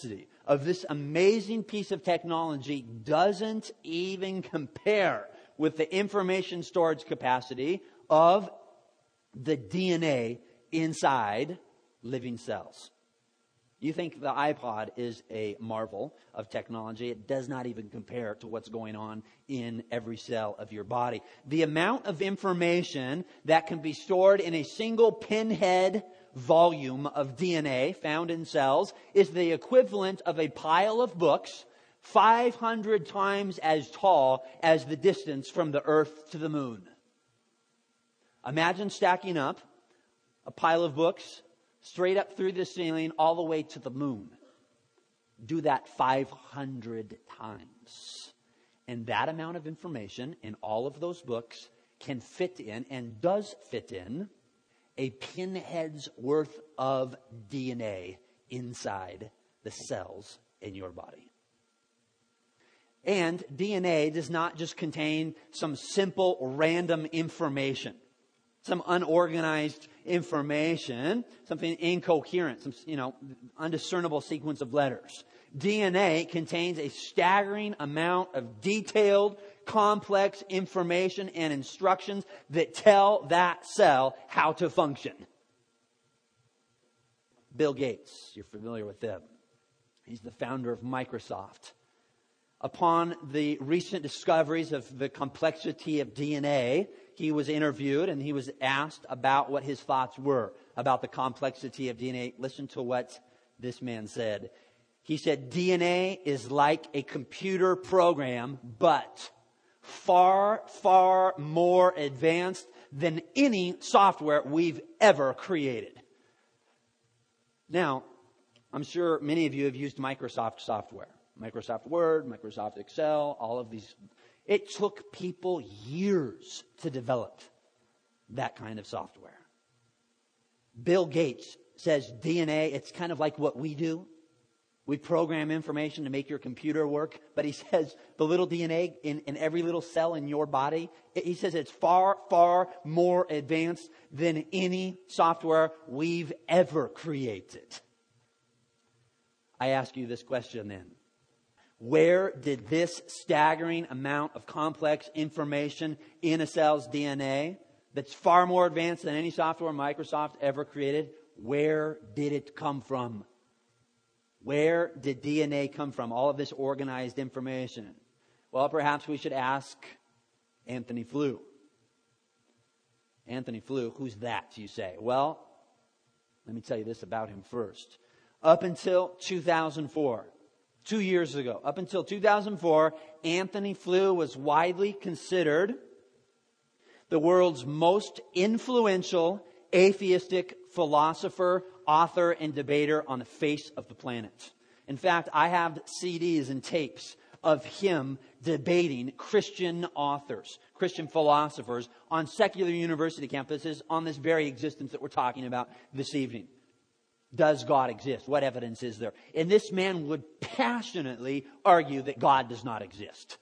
of this amazing piece of technology doesn't even compare with the information storage capacity of the D N A inside living cells. You think the iPod is a marvel of technology. It does not even compare to what's going on in every cell of your body. The amount of information that can be stored in a single pinhead volume of D N A found in cells is the equivalent of a pile of books five hundred times as tall as the distance from the earth to the moon. Imagine stacking up a pile of books straight up through the ceiling all the way to the moon. Do that five hundred times. And that amount of information in all of those books can fit in, and does fit in, a pinhead's worth of D N A inside the cells in your body. And D N A does not just contain some simple random information, some unorganized information, something incoherent, some, you know, undiscernible sequence of letters. D N A contains a staggering amount of detailed, complex information and instructions that tell that cell how to function. Bill Gates, you're familiar with him. He's the founder of Microsoft. Upon the recent discoveries of the complexity of D N A, he was interviewed and he was asked about what his thoughts were about the complexity of D N A. Listen to what this man said. He said, D N A is like a computer program, but far, far more advanced than any software we've ever created. Now, I'm sure many of you have used Microsoft software. Microsoft Word, Microsoft Excel, all of these. It took people years to develop that kind of software. Bill Gates says D N A, it's kind of like what we do. We program information to make your computer work, but he says the little D N A in, in every little cell in your body, he says it's far, far more advanced than any software we've ever created. I ask you this question then. Where did this staggering amount of complex information in a cell's D N A that's far more advanced than any software Microsoft ever created, where did it come from? Where did D N A come from? All of this organized information. Well, perhaps we should ask Anthony Flew. Anthony Flew, who's that, you say? Well, let me tell you this about him first. Up until two thousand four, two years ago, up until two thousand four, Anthony Flew was widely considered the world's most influential atheistic philosopher, author, and debater on the face of the planet. In fact, I have C Ds and tapes of him debating Christian authors, Christian philosophers on secular university campuses on this very existence that we're talking about this evening. Does God exist? What evidence is there? And this man would passionately argue that God does not exist.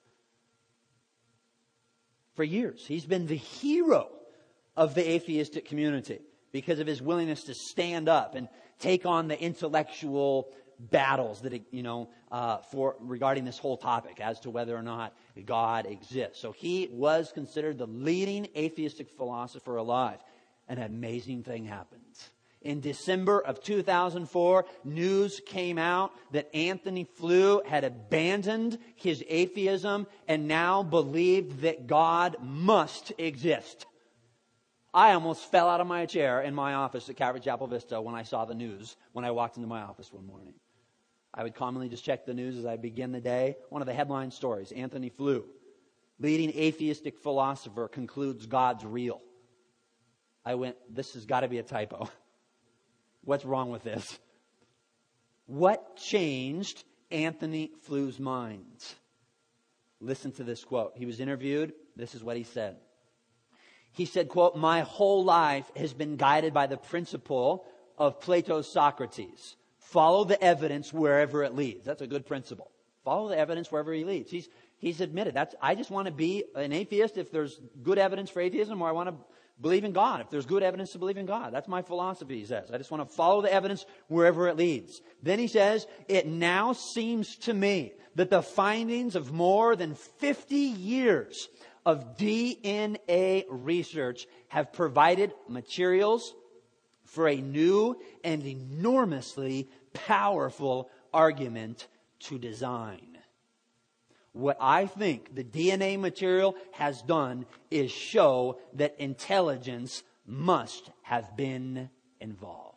For years, he's been the hero of the atheistic community because of his willingness to stand up and take on the intellectual battles that, you know, uh, for regarding this whole topic as to whether or not God exists. So he was considered the leading atheistic philosopher alive. An amazing thing happens. In December of two thousand four, news came out that Anthony Flew had abandoned his atheism and now believed that God must exist. I almost fell out of my chair in my office at Calvary Chapel Vista when I saw the news, when I walked into my office one morning. I would commonly just check the news as I begin the day. One of the headline stories, Anthony Flew, leading atheistic philosopher, concludes God's real. I went, this has got to be a typo. What's wrong with this? What changed Anthony Flew's mind? Listen to this quote. He was interviewed. This is what he said. He said, quote, "My whole life has been guided by the principle of Plato's Socrates. Follow the evidence wherever it leads." That's a good principle. Follow the evidence wherever he leads. He's he's admitted that's. I just want to be an atheist if there's good evidence for atheism, or I want to believe in God. If there's good evidence to believe in God. That's my philosophy, he says. I just want to follow the evidence wherever it leads. Then he says, it now seems to me that the findings of more than fifty years of D N A research have provided materials for a new and enormously powerful argument to design. What I think the D N A material has done is show that intelligence must have been involved.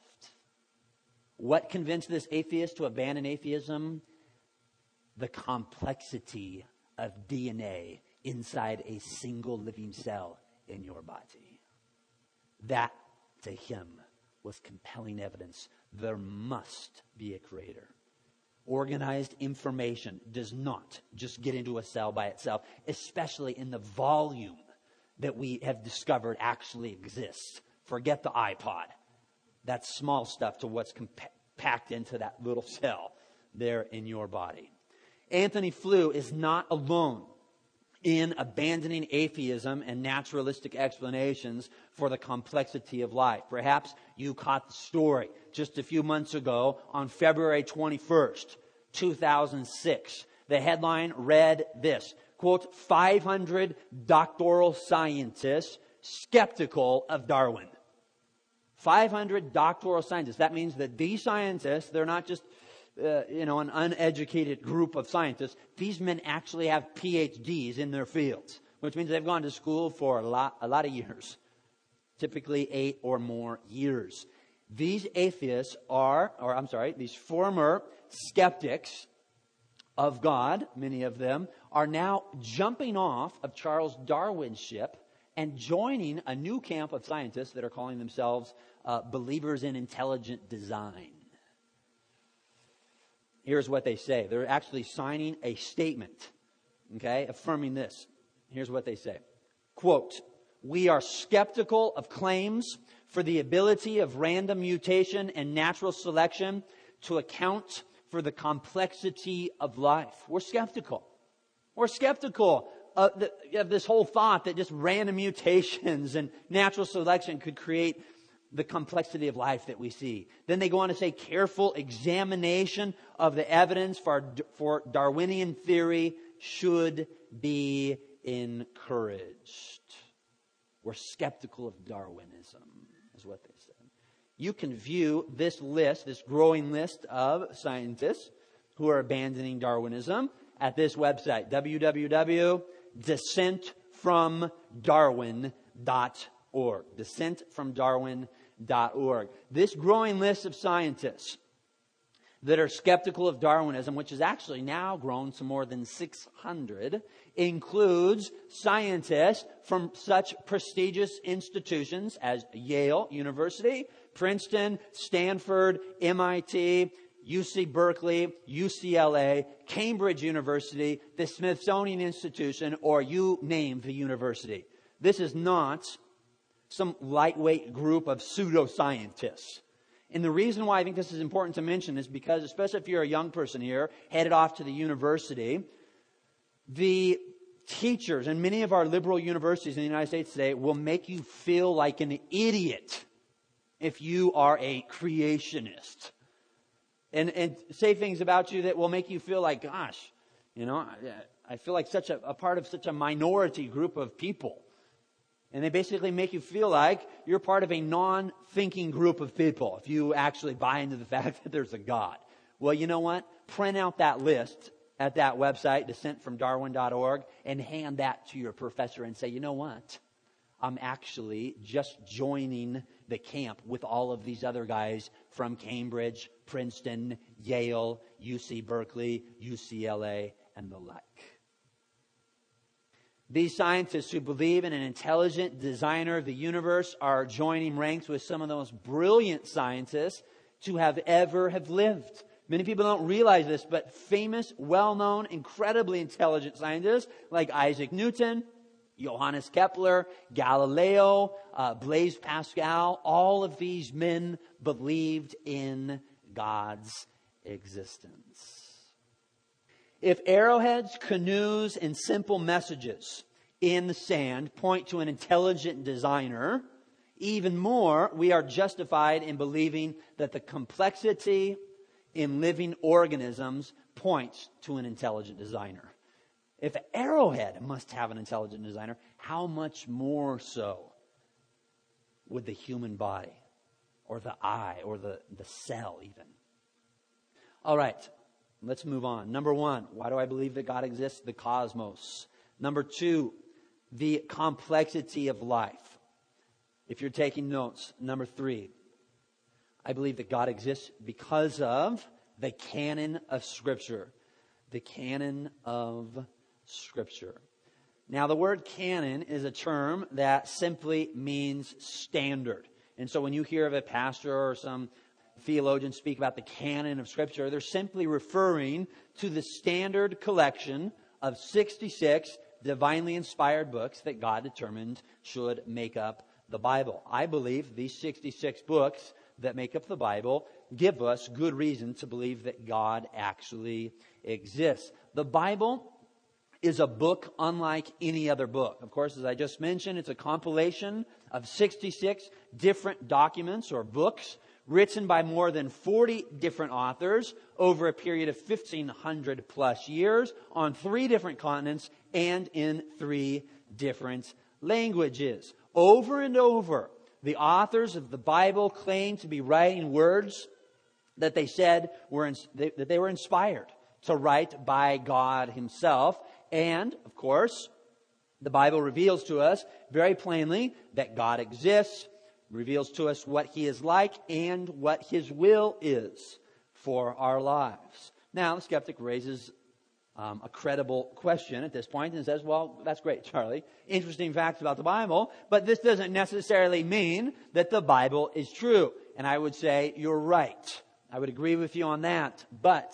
What convinced this atheist to abandon atheism? The complexity of D N A inside a single living cell in your body. That, to him, was compelling evidence. There must be a creator. Organized information does not just get into a cell by itself, especially in the volume that we have discovered actually exists. Forget the iPod. That's small stuff to what's compa- packed into that little cell there in your body. Anthony Flew is not alone in abandoning atheism and naturalistic explanations for the complexity of life. Perhaps you caught the story just a few months ago on February twenty-first, two thousand six. The headline read this, quote, five hundred doctoral scientists skeptical of Darwin. five hundred doctoral scientists. That means that these scientists, they're not just Uh, you know, an uneducated group of scientists. These men actually have P H Ds in their fields, which means they've gone to school for a lot, a lot of years, typically eight or more years. These atheists are, or I'm sorry, these former skeptics of God, many of them, are now jumping off of Charles Darwin's ship and joining a new camp of scientists that are calling themselves uh, believers in intelligent design. Here's what they say. They're actually signing a statement, okay, affirming this. Here's what they say. Quote, we are skeptical of claims for the ability of random mutation and natural selection to account for the complexity of life. We're skeptical. We're skeptical of, the, of this whole thought that just random mutations and natural selection could create the complexity of life that we see. Then they go on to say careful examination of the evidence for, for Darwinian theory should be encouraged. We're skeptical of Darwinism, is what they said. You can view this list, this growing list of scientists who are abandoning Darwinism at this website, w w w dot descent from darwin dot org. descent from darwin dot org. This growing list of scientists that are skeptical of Darwinism, which has actually now grown to more than six hundred, includes scientists from such prestigious institutions as Yale University, Princeton, Stanford, M I T, U C Berkeley, U C L A, Cambridge University, the Smithsonian Institution, or you name the university. This is not some lightweight group of pseudoscientists. And the reason why I think this is important to mention is because, especially if you're a young person here, headed off to the university, the teachers in many of our liberal universities in the United States today will make you feel like an idiot if you are a creationist. And, and say things about you that will make you feel like, gosh, you know, I, I feel like such a, a part of such a minority group of people. And they basically make you feel like you're part of a non-thinking group of people if you actually buy into the fact that there's a God. Well, you know what? Print out that list at that website, descent from darwin dot org, and hand that to your professor and say, you know what? I'm actually just joining the camp with all of these other guys from Cambridge, Princeton, Yale, U C Berkeley, U C L A, and the like. These scientists who believe in an intelligent designer of the universe are joining ranks with some of the most brilliant scientists to have ever have lived. Many people don't realize this, but famous, well-known, incredibly intelligent scientists like Isaac Newton, Johannes Kepler, Galileo, uh, Blaise Pascal, all of these men believed in God's existence. If arrowheads, canoes, and simple messages in the sand point to an intelligent designer, even more, we are justified in believing that the complexity in living organisms points to an intelligent designer. If an arrowhead must have an intelligent designer, how much more so would the human body, or the eye, or the, the cell even? All right, let's move on. Number one, why do I believe that God exists? The cosmos. Number two, the complexity of life. If you're taking notes, number three, I believe that God exists because of the canon of Scripture. The canon of Scripture. Now, the word canon is a term that simply means standard. And so when you hear of a pastor or some theologian speak about the canon of Scripture, they're simply referring to the standard collection of sixty-six divinely inspired books that God determined should make up the Bible. I believe these sixty-six books that make up the Bible give us good reason to believe that God actually exists. The Bible is a book unlike any other book. Of course, as I just mentioned, it's a compilation of sixty-six different documents or books written by more than forty different authors over a period of fifteen hundred plus years on three different continents and in three different languages. Over and over, the authors of the Bible claim to be writing words that they said were ins- that they were inspired to write by God Himself. And, of course, the Bible reveals to us very plainly that God exists, reveals to us what He is like and what His will is for our lives. Now, the skeptic raises um, a credible question at this point and says, well, that's great, Charlie. Interesting facts about the Bible, but this doesn't necessarily mean that the Bible is true. And I would say, you're right. I would agree with you on that. But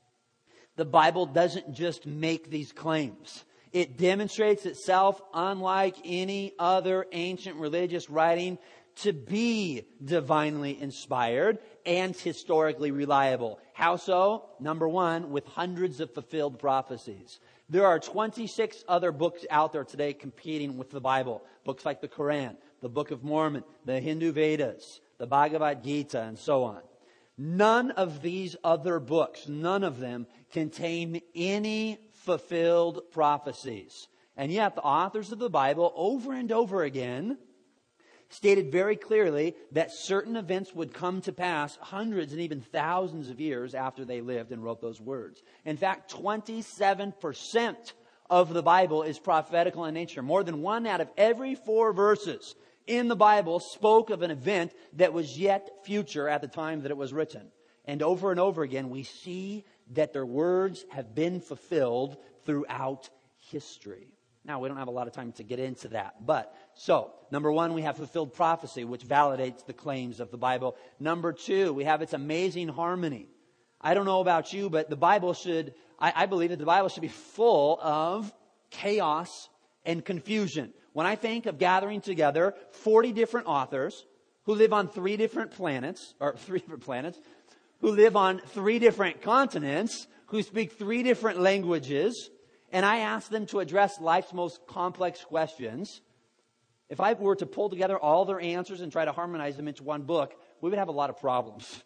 the Bible doesn't just make these claims. It demonstrates itself, unlike any other ancient religious writing, to be divinely inspired and historically reliable. How so? Number one, with hundreds of fulfilled prophecies. There are twenty-six other books out there today competing with the Bible. Books like the Quran, the Book of Mormon, the Hindu Vedas, the Bhagavad Gita, and so on. None of these other books, none of them contain any fulfilled prophecies. And yet the authors of the Bible over and over again stated very clearly that certain events would come to pass hundreds and even thousands of years after they lived and wrote those words. In fact, twenty-seven percent of the Bible is prophetical in nature. More than one out of every four verses in the Bible spoke of an event that was yet future at the time that it was written. And over and over again, we see that their words have been fulfilled throughout history. Now, we don't have a lot of time to get into that. But, so, number one, we have fulfilled prophecy, which validates the claims of the Bible. Number two, we have its amazing harmony. I don't know about you, but the Bible should, I, I believe that the Bible should be full of chaos and confusion. When I think of gathering together forty different authors who live on three different planets, or three different planets, who live on three different continents, who speak three different languages, and I ask them to address life's most complex questions, if I were to pull together all their answers and try to harmonize them into one book, we would have a lot of problems.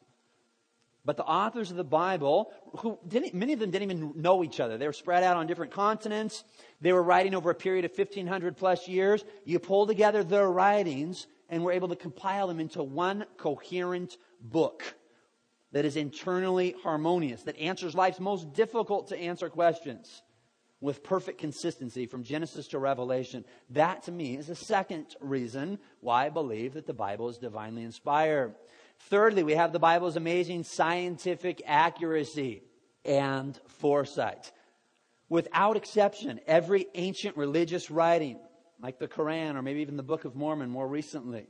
But the authors of the Bible, who didn't, many of them didn't even know each other. They were spread out on different continents. They were writing over a period of fifteen hundred plus years. You pull together their writings and were able to compile them into one coherent book that is internally harmonious, that answers life's most difficult to answer questions with perfect consistency from Genesis to Revelation. That, to me, is the second reason why I believe that the Bible is divinely inspired. Thirdly, we have the Bible's amazing scientific accuracy and foresight. Without exception, every ancient religious writing, like the Quran or maybe even the Book of Mormon more recently,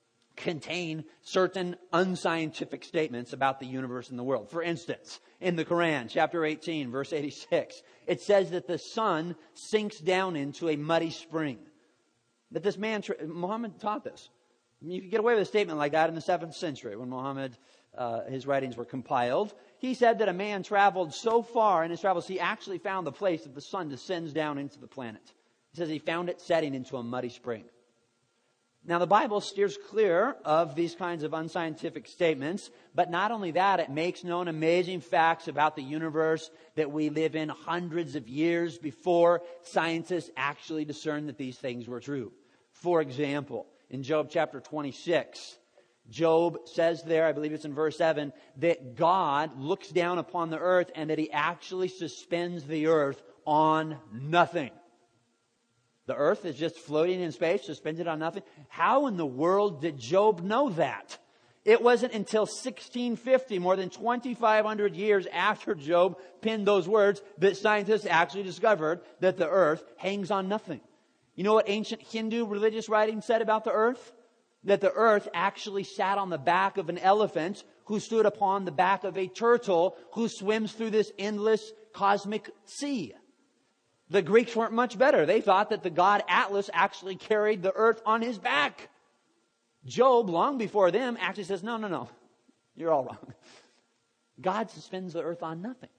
contain certain unscientific statements about the universe and the world. For instance, in the Quran, chapter eighteen, verse eighty-six, it says that the sun sinks down into a muddy spring. That this man, Muhammad taught this. You could get away with a statement like that in the seventh century when Muhammad, uh, his writings were compiled. He said that a man traveled so far in his travels, he actually found the place that the sun descends down into the planet. He says he found it setting into a muddy spring. Now, the Bible steers clear of these kinds of unscientific statements, but not only that, it makes known amazing facts about the universe that we live in hundreds of years before scientists actually discerned that these things were true. For example, in Job chapter twenty-six, Job says there, I believe it's in verse seven, that God looks down upon the earth and that he actually suspends the earth on nothing. The earth is just floating in space, suspended on nothing. How in the world did Job know that? It wasn't until sixteen fifty, more than twenty-five hundred years after Job penned those words, that scientists actually discovered that the earth hangs on nothing. You know what ancient Hindu religious writings said about the earth? That the earth actually sat on the back of an elephant who stood upon the back of a turtle who swims through this endless cosmic sea. The Greeks weren't much better. They thought that the god Atlas actually carried the earth on his back. Job, long before them, actually says, no, no, no. You're all wrong. God suspends the earth on nothing.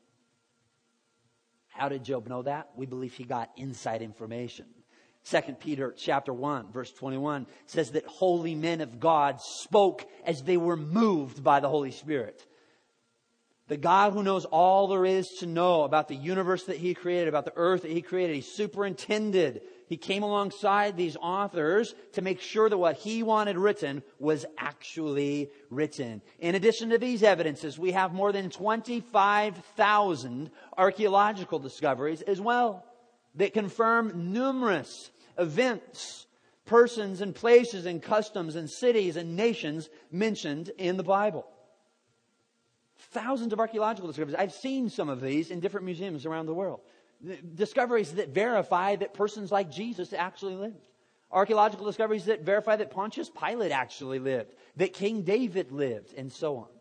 How did Job know that? We believe he got inside information. Second Peter chapter one, verse twenty-one says that holy men of God spoke as they were moved by the Holy Spirit. The God who knows all there is to know about the universe that he created, about the earth that he created, he superintended. He came alongside these authors to make sure that what he wanted written was actually written. In addition to these evidences, we have more than twenty-five thousand archaeological discoveries as well that confirm numerous events, persons and places and customs and cities and nations mentioned in the Bible. Thousands of archaeological discoveries. I've seen some of these in different museums around the world. Discoveries that verify that persons like Jesus actually lived. Archaeological discoveries that verify that Pontius Pilate actually lived. That King David lived, and so on.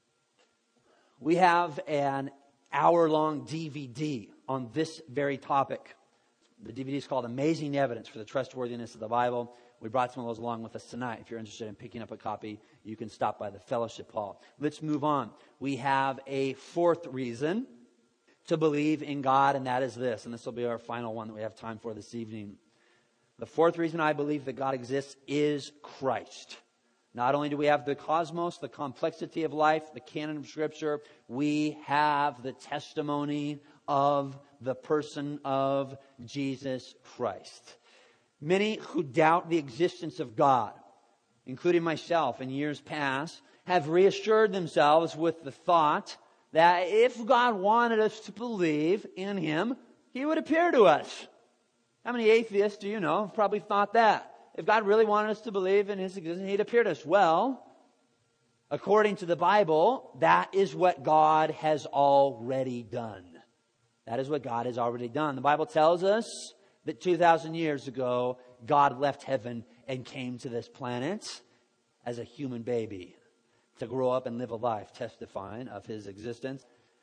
We have an hour-long D V D on this very topic. The D V D is called Amazing Evidence for the Trustworthiness of the Bible. We brought some of those along with us tonight. If you're interested in picking up a copy, you can stop by the fellowship hall. Let's move on. We have a fourth reason to believe in God, and that is this. And this will be our final one that we have time for this evening. The fourth reason I believe that God exists is Christ. Not only do we have the cosmos, the complexity of life, the canon of Scripture, we have the testimony of the person of Jesus Christ. Many who doubt the existence of God, including myself in years past, have reassured themselves with the thought that if God wanted us to believe in Him, He would appear to us. How many atheists do you know have probably thought that? If God really wanted us to believe in His existence, He'd appear to us. Well, according to the Bible, that is what God has already done. That is what God has already done. The Bible tells us that two thousand years ago, God left heaven and came to this planet as a human baby to grow up and live a life testifying of His existence.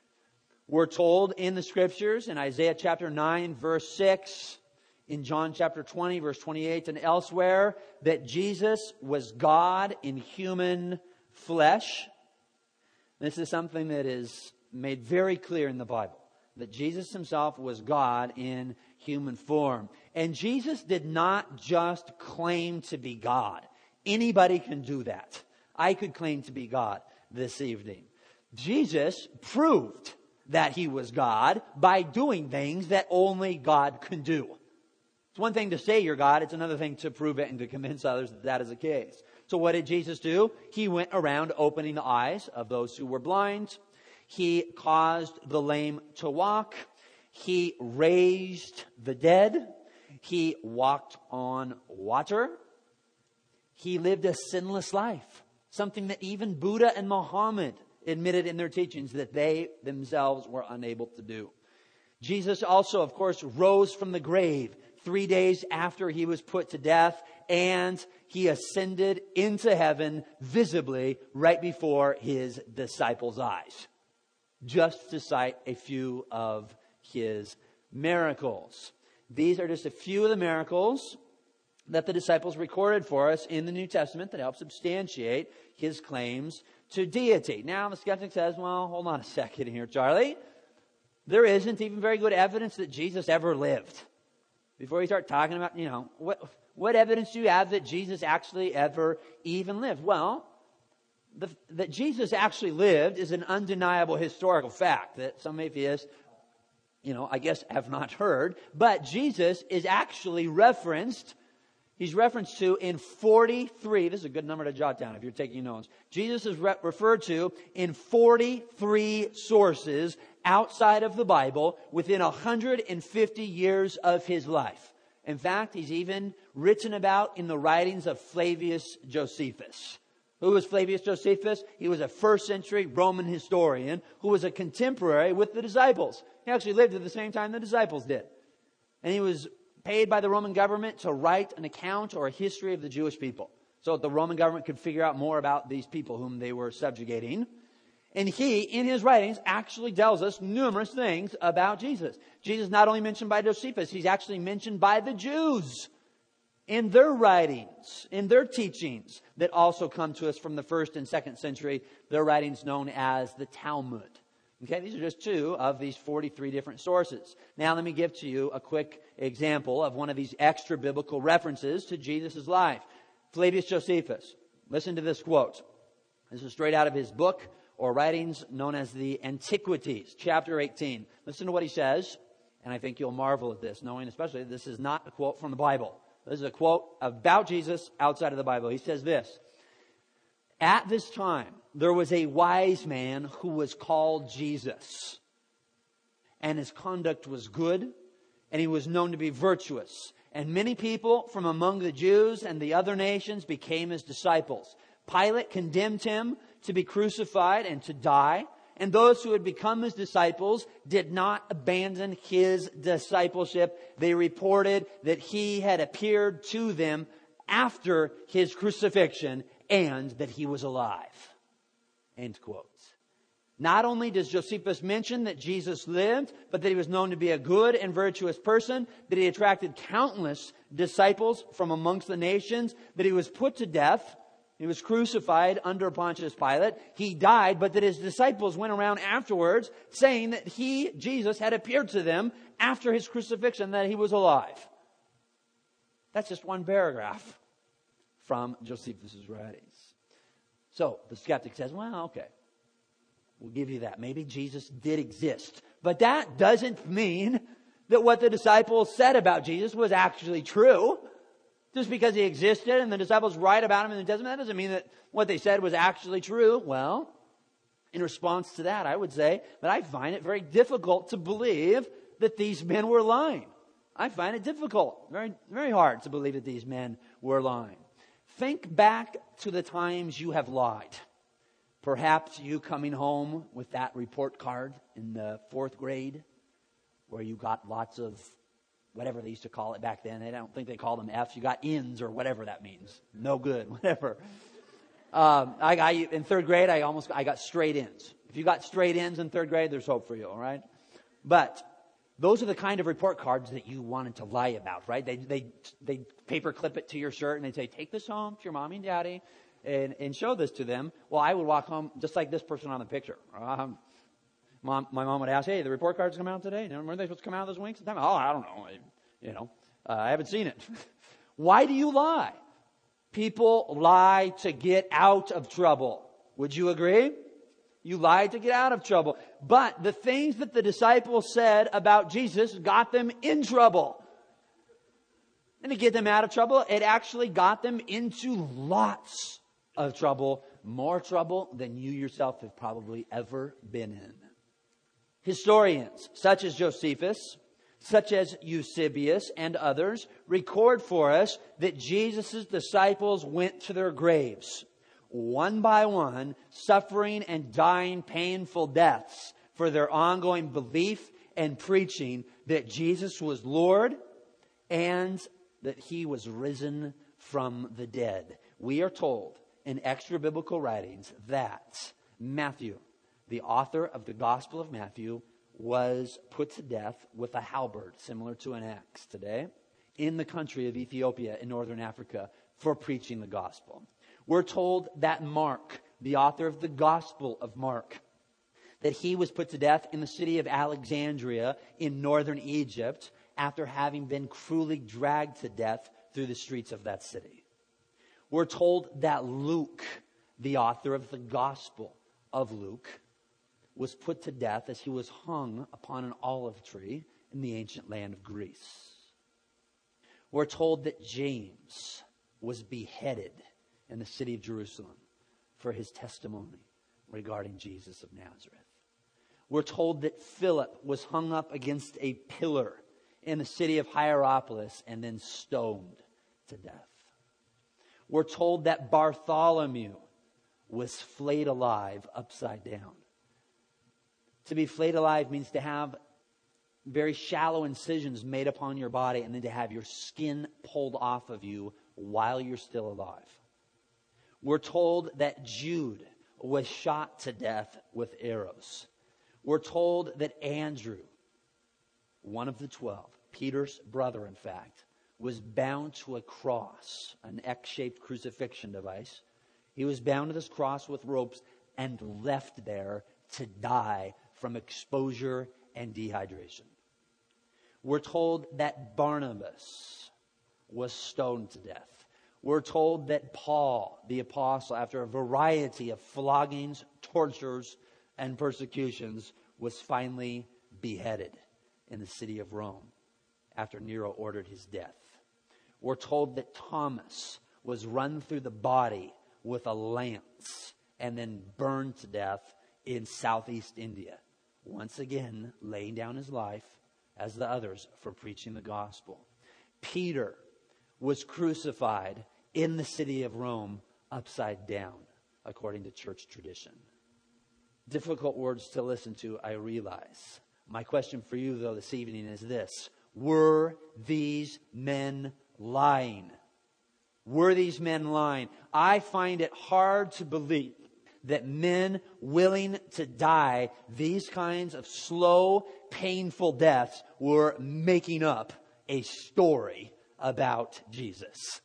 We're told in the Scriptures, in Isaiah chapter nine, verse six, in John chapter twenty, verse twenty-eight, and elsewhere, that Jesus was God in human flesh. This is something that is made very clear in the Bible, that Jesus Himself was God in human form. And Jesus did not just claim to be God. Anybody can do that. I could claim to be God this evening. Jesus proved that He was God by doing things that only God can do. It's one thing to say you're God. It's another thing to prove it and to convince others that that is the case. So what did Jesus do? He went around opening the eyes of those who were blind. He caused the lame to walk. He raised the dead. He walked on water. He lived a sinless life. Something that even Buddha and Muhammad admitted in their teachings that they themselves were unable to do. Jesus also, of course, rose from the grave three days after He was put to death, and He ascended into heaven visibly right before His disciples' eyes. Just to cite a few of His miracles. These are just a few of the miracles that the disciples recorded for us in the New Testament that help substantiate His claims to deity. Now the skeptic says, well, hold on a second here, Charlie. There isn't even very good evidence that Jesus ever lived. Before you start talking about, you know, what, what evidence do you have that Jesus actually ever even lived? Well, the, that Jesus actually lived is an undeniable historical fact that some atheists, you know, I guess have not heard. But Jesus is actually referenced, he's referenced to in forty-three, this is a good number to jot down if you're taking notes. Jesus is re- referred to in forty-three sources outside of the Bible within one hundred fifty years of his life. In fact, he's even written about in the writings of Flavius Josephus. Who was Flavius Josephus? He was a first century Roman historian who was a contemporary with the disciples. He actually lived at the same time the disciples did. And he was paid by the Roman government to write an account or a history of the Jewish people, so that the Roman government could figure out more about these people whom they were subjugating. And he, in his writings, actually tells us numerous things about Jesus. Jesus is not only mentioned by Josephus, he's actually mentioned by the Jews in their writings, in their teachings that also come to us from the first and second century, their writings known as the Talmud. Okay, these are just two of these forty-three different sources. Now let me give to you a quick example of one of these extra biblical references to Jesus' life. Flavius Josephus. Listen to this quote. This is straight out of his book or writings known as the Antiquities, chapter eighteen. Listen to what he says, and I think you'll marvel at this, knowing especially this is not a quote from the Bible. This is a quote about Jesus outside of the Bible. He says this: "At this time, there was a wise man who was called Jesus, and his conduct was good, and he was known to be virtuous. And many people from among the Jews and the other nations became his disciples. Pilate condemned him to be crucified and to die. And those who had become his disciples did not abandon his discipleship. They reported that he had appeared to them after his crucifixion and that he was alive." End quote. Not only does Josephus mention that Jesus lived, but that he was known to be a good and virtuous person, that he attracted countless disciples from amongst the nations, that he was put to death. He was crucified under Pontius Pilate. He died, but that his disciples went around afterwards saying that he, Jesus, had appeared to them after his crucifixion, that he was alive. That's just one paragraph from Josephus' writings. So the skeptic says, well, okay, we'll give you that. Maybe Jesus did exist. But that doesn't mean that what the disciples said about Jesus was actually true. Just because he existed and the disciples write about him in the Testament, that doesn't mean that what they said was actually true. Well, in response to that, I would say that I find it very difficult to believe that these men were lying. I find it difficult, very, very hard to believe that these men were lying. Think back to the times you have lied. Perhaps you coming home with that report card in the fourth grade where you got lots of whatever they used to call it back then. I don't think they call them F's. You got N's or whatever that means. No good, whatever. Um, I got in third grade. I almost I got straight N's. If you got straight N's in third grade, there's hope for you. All right, but those are the kind of report cards that you wanted to lie about, right? They they they paper clip it to your shirt and they say, "Take this home to your mommy and daddy, and and show this to them." Well, I would walk home just like this person on the picture. Um, Mom, my mom would ask, "Hey, the report cards come out today? Were they supposed to come out this week?" Sometime? Oh, I don't know. I, you know, uh, I haven't seen it. Why do you lie? People lie to get out of trouble. Would you agree? You lied to get out of trouble. But the things that the disciples said about Jesus got them in trouble. And to get them out of trouble, it actually got them into lots of trouble. More trouble than you yourself have probably ever been in. Historians such as Josephus, such as Eusebius and others record for us that Jesus' disciples went to their graves, one by one, suffering and dying painful deaths for their ongoing belief and preaching that Jesus was Lord and that he was risen from the dead. We are told in extra biblical writings that Matthew, the author of the Gospel of Matthew, was put to death with a halberd, similar to an axe today, in the country of Ethiopia in northern Africa for preaching the gospel. We're told that Mark, the author of the Gospel of Mark, that he was put to death in the city of Alexandria in northern Egypt after having been cruelly dragged to death through the streets of that city. We're told that Luke, the author of the Gospel of Luke, was put to death as he was hung upon an olive tree in the ancient land of Greece. We're told that James was beheaded in the city of Jerusalem for his testimony regarding Jesus of Nazareth. We're told that Philip was hung up against a pillar in the city of Hierapolis and then stoned to death. We're told that Bartholomew was flayed alive upside down. To be flayed alive means to have very shallow incisions made upon your body and then to have your skin pulled off of you while you're still alive. We're told that Jude was shot to death with arrows. We're told that Andrew, one of the twelve, Peter's brother in fact, was bound to a cross, an X-shaped crucifixion device. He was bound to this cross with ropes and left there to die from exposure and dehydration. We're told that Barnabas was stoned to death. We're told that Paul, the apostle, after a variety of floggings, tortures, and persecutions, was finally beheaded in the city of Rome after Nero ordered his death. We're told that Thomas was run through the body with a lance and then burned to death in southeast India, once again laying down his life as the others for preaching the gospel. Peter was crucified in the city of Rome upside down, according to church tradition. Difficult words to listen to, I realize. My question for you, though, this evening is this: were these men lying? Were these men lying? I find it hard to believe that men willing to die these kinds of slow, painful deaths were making up a story about Jesus.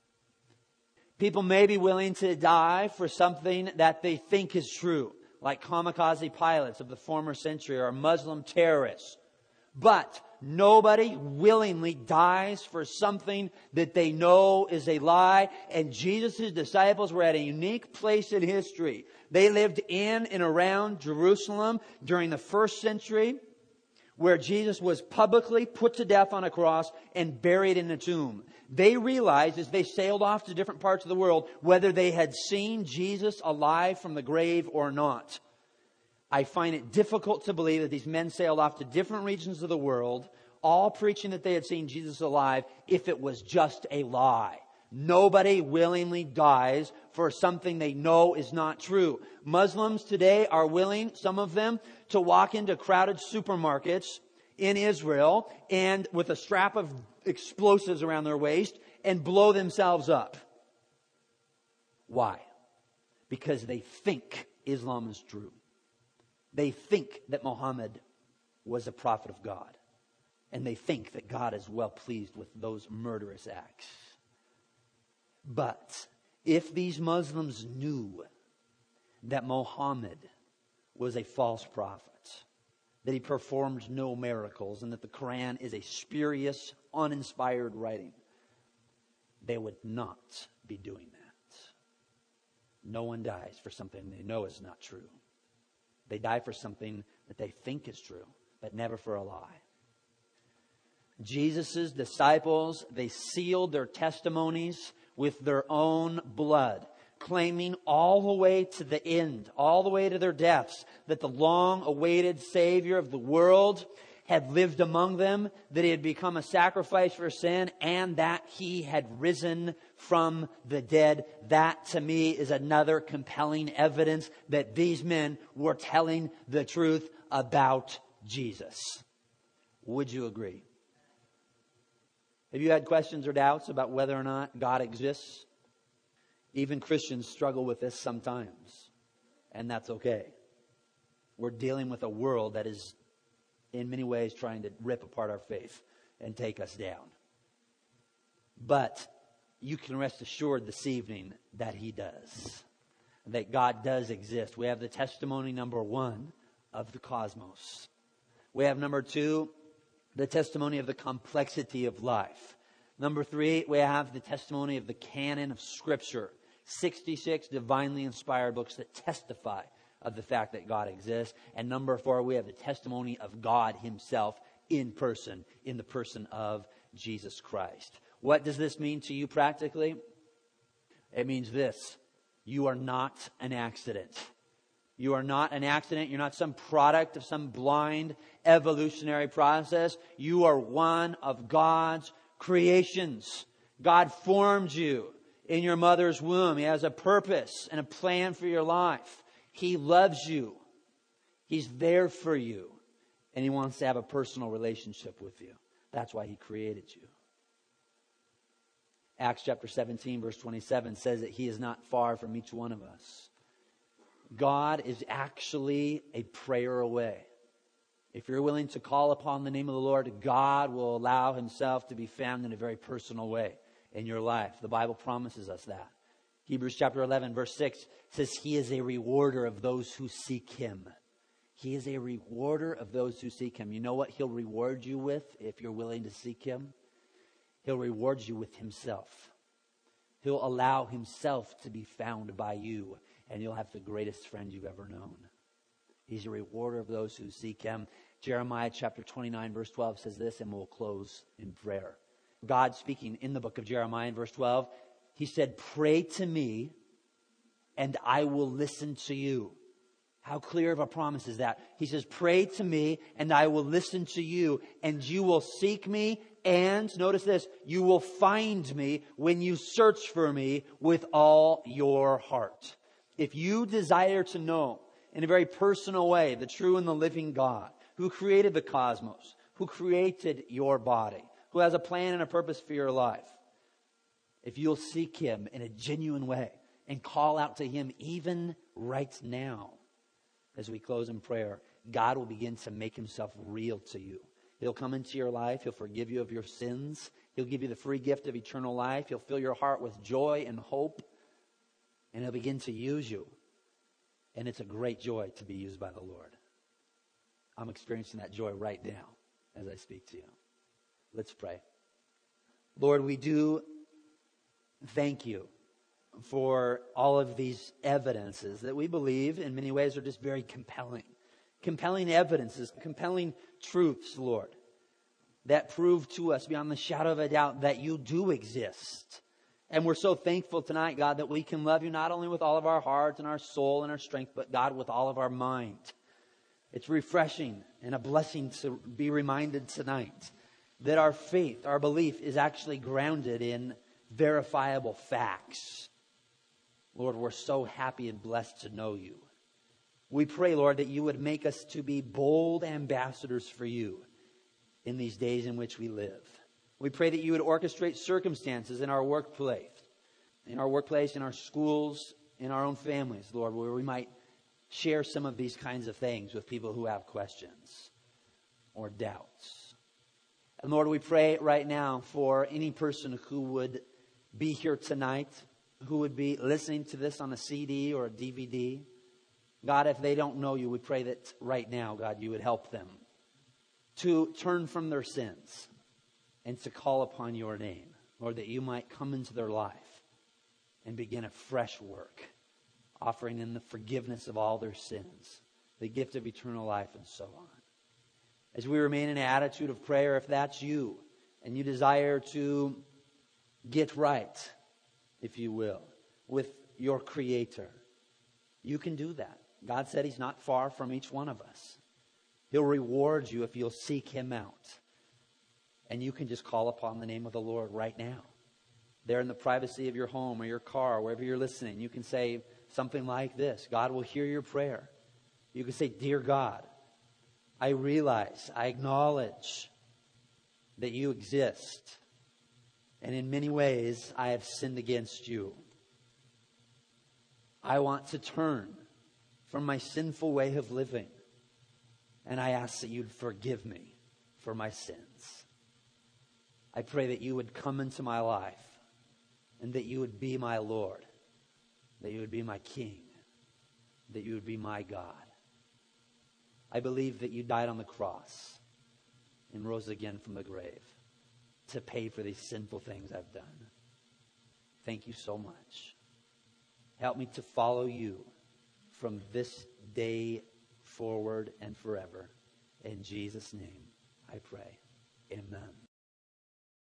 People may be willing to die for something that they think is true, like kamikaze pilots of the former century or Muslim terrorists. But nobody willingly dies for something that they know is a lie. And Jesus' disciples were at a unique place in history. They lived in and around Jerusalem during the first century, where Jesus was publicly put to death on a cross and buried in a tomb. They realized as they sailed off to different parts of the world whether they had seen Jesus alive from the grave or not. I find it difficult to believe that these men sailed off to different regions of the world, all preaching that they had seen Jesus alive, if it was just a lie. Nobody willingly dies for something they know is not true. Muslims today are willing, some of them, to walk into crowded supermarkets in Israel and with a strap of explosives around their waist and blow themselves up. Why? Because they think Islam is true. They think that Muhammad was a prophet of God. And they think that God is well pleased with those murderous acts. But if these Muslims knew that Muhammad was a false prophet, that he performed no miracles, and that the Quran is a spurious, uninspired writing, they would not be doing that. No one dies for something they know is not true. They die for something that they think is true, but never for a lie. Jesus' disciples, they sealed their testimonies with their own blood, claiming all the way to the end, all the way to their deaths, that the long-awaited Savior of the world had lived among them, that he had become a sacrifice for sin, and that he had risen from the dead. That, to me, is another compelling evidence that these men were telling the truth about Jesus. Would you agree? Have you had questions or doubts about whether or not God exists? Even Christians struggle with this sometimes, and that's okay. We're dealing with a world that is in many ways trying to rip apart our faith and take us down. But you can rest assured this evening that he does. That God does exist. We have the testimony number one of the cosmos. We have number two, the testimony of the complexity of life. Number three, we have the testimony of the canon of Scripture. sixty-six divinely inspired books that testify of the fact that God exists. And number four, we have the testimony of God himself in person, in the person of Jesus Christ. What does this mean to you practically? It means this: you are not an accident. You are not an accident. You're not some product of some blind evolutionary process. You are one of God's creations. God formed you in your mother's womb. He has a purpose and a plan for your life. He loves you. He's there for you. And He wants to have a personal relationship with you. That's why He created you. Acts chapter seventeen, verse twenty-seven says that He is not far from each one of us. God is actually a prayer away. If you're willing to call upon the name of the Lord, God will allow Himself to be found in a very personal way in your life. The Bible promises us that. Hebrews chapter eleven, verse six says He is a rewarder of those who seek Him. He is a rewarder of those who seek Him. You know what He'll reward you with if you're willing to seek Him? He'll reward you with Himself. He'll allow Himself to be found by you, and you'll have the greatest friend you've ever known. He's a rewarder of those who seek Him. Jeremiah chapter twenty-nine, verse twelve says this, and we'll close in prayer. God speaking in the book of Jeremiah in verse twelve, He said, "Pray to me, and I will listen to you." How clear of a promise is that? He says, "Pray to me, and I will listen to you, and you will seek me, and," notice this, "you will find me when you search for me with all your heart." If you desire to know in a very personal way the true and the living God who created the cosmos, who created your body, who has a plan and a purpose for your life, if you'll seek Him in a genuine way and call out to Him even right now, as we close in prayer, God will begin to make Himself real to you. He'll come into your life. He'll forgive you of your sins. He'll give you the free gift of eternal life. He'll fill your heart with joy and hope. And He'll begin to use you. And it's a great joy to be used by the Lord. I'm experiencing that joy right now as I speak to you. Let's pray. Lord, we do thank You for all of these evidences that we believe in many ways are just very compelling. Compelling evidences, compelling truths, Lord, that prove to us beyond the shadow of a doubt that You do exist. And we're so thankful tonight, God, that we can love You not only with all of our hearts and our soul and our strength, but God, with all of our mind. It's refreshing and a blessing to be reminded tonight that our faith, our belief is actually grounded in verifiable facts. Lord, we're so happy and blessed to know You. We pray, Lord, that You would make us to be bold ambassadors for You in these days in which we live. We pray that You would orchestrate circumstances in our workplace, in our workplace, in our schools, in our own families, Lord, where we might share some of these kinds of things with people who have questions or doubts. And Lord, we pray right now for any person who would be here tonight, who would be listening to this on a C D or a D V D. God, if they don't know You, we pray that right now, God, You would help them to turn from their sins and to call upon Your name. Lord, that You might come into their life and begin a fresh work, offering them the forgiveness of all their sins, the gift of eternal life, and so on. As we remain in an attitude of prayer, if that's you, and you desire to get right, if you will, with your Creator, you can do that. God said He's not far from each one of us. He'll reward you if you'll seek Him out. And you can just call upon the name of the Lord right now. There in the privacy of your home or your car, wherever you're listening, you can say something like this. God will hear your prayer. You can say, "Dear God, I realize, I acknowledge that You exist. And in many ways, I have sinned against You. I want to turn from my sinful way of living. And I ask that You'd forgive me for my sins. I pray that You would come into my life and that You would be my Lord, that You would be my King, that You would be my God. I believe that You died on the cross and rose again from the grave to pay for these sinful things I've done. Thank you so much. Help me to follow you from this day forward and forever. In Jesus' name, I pray. Amen.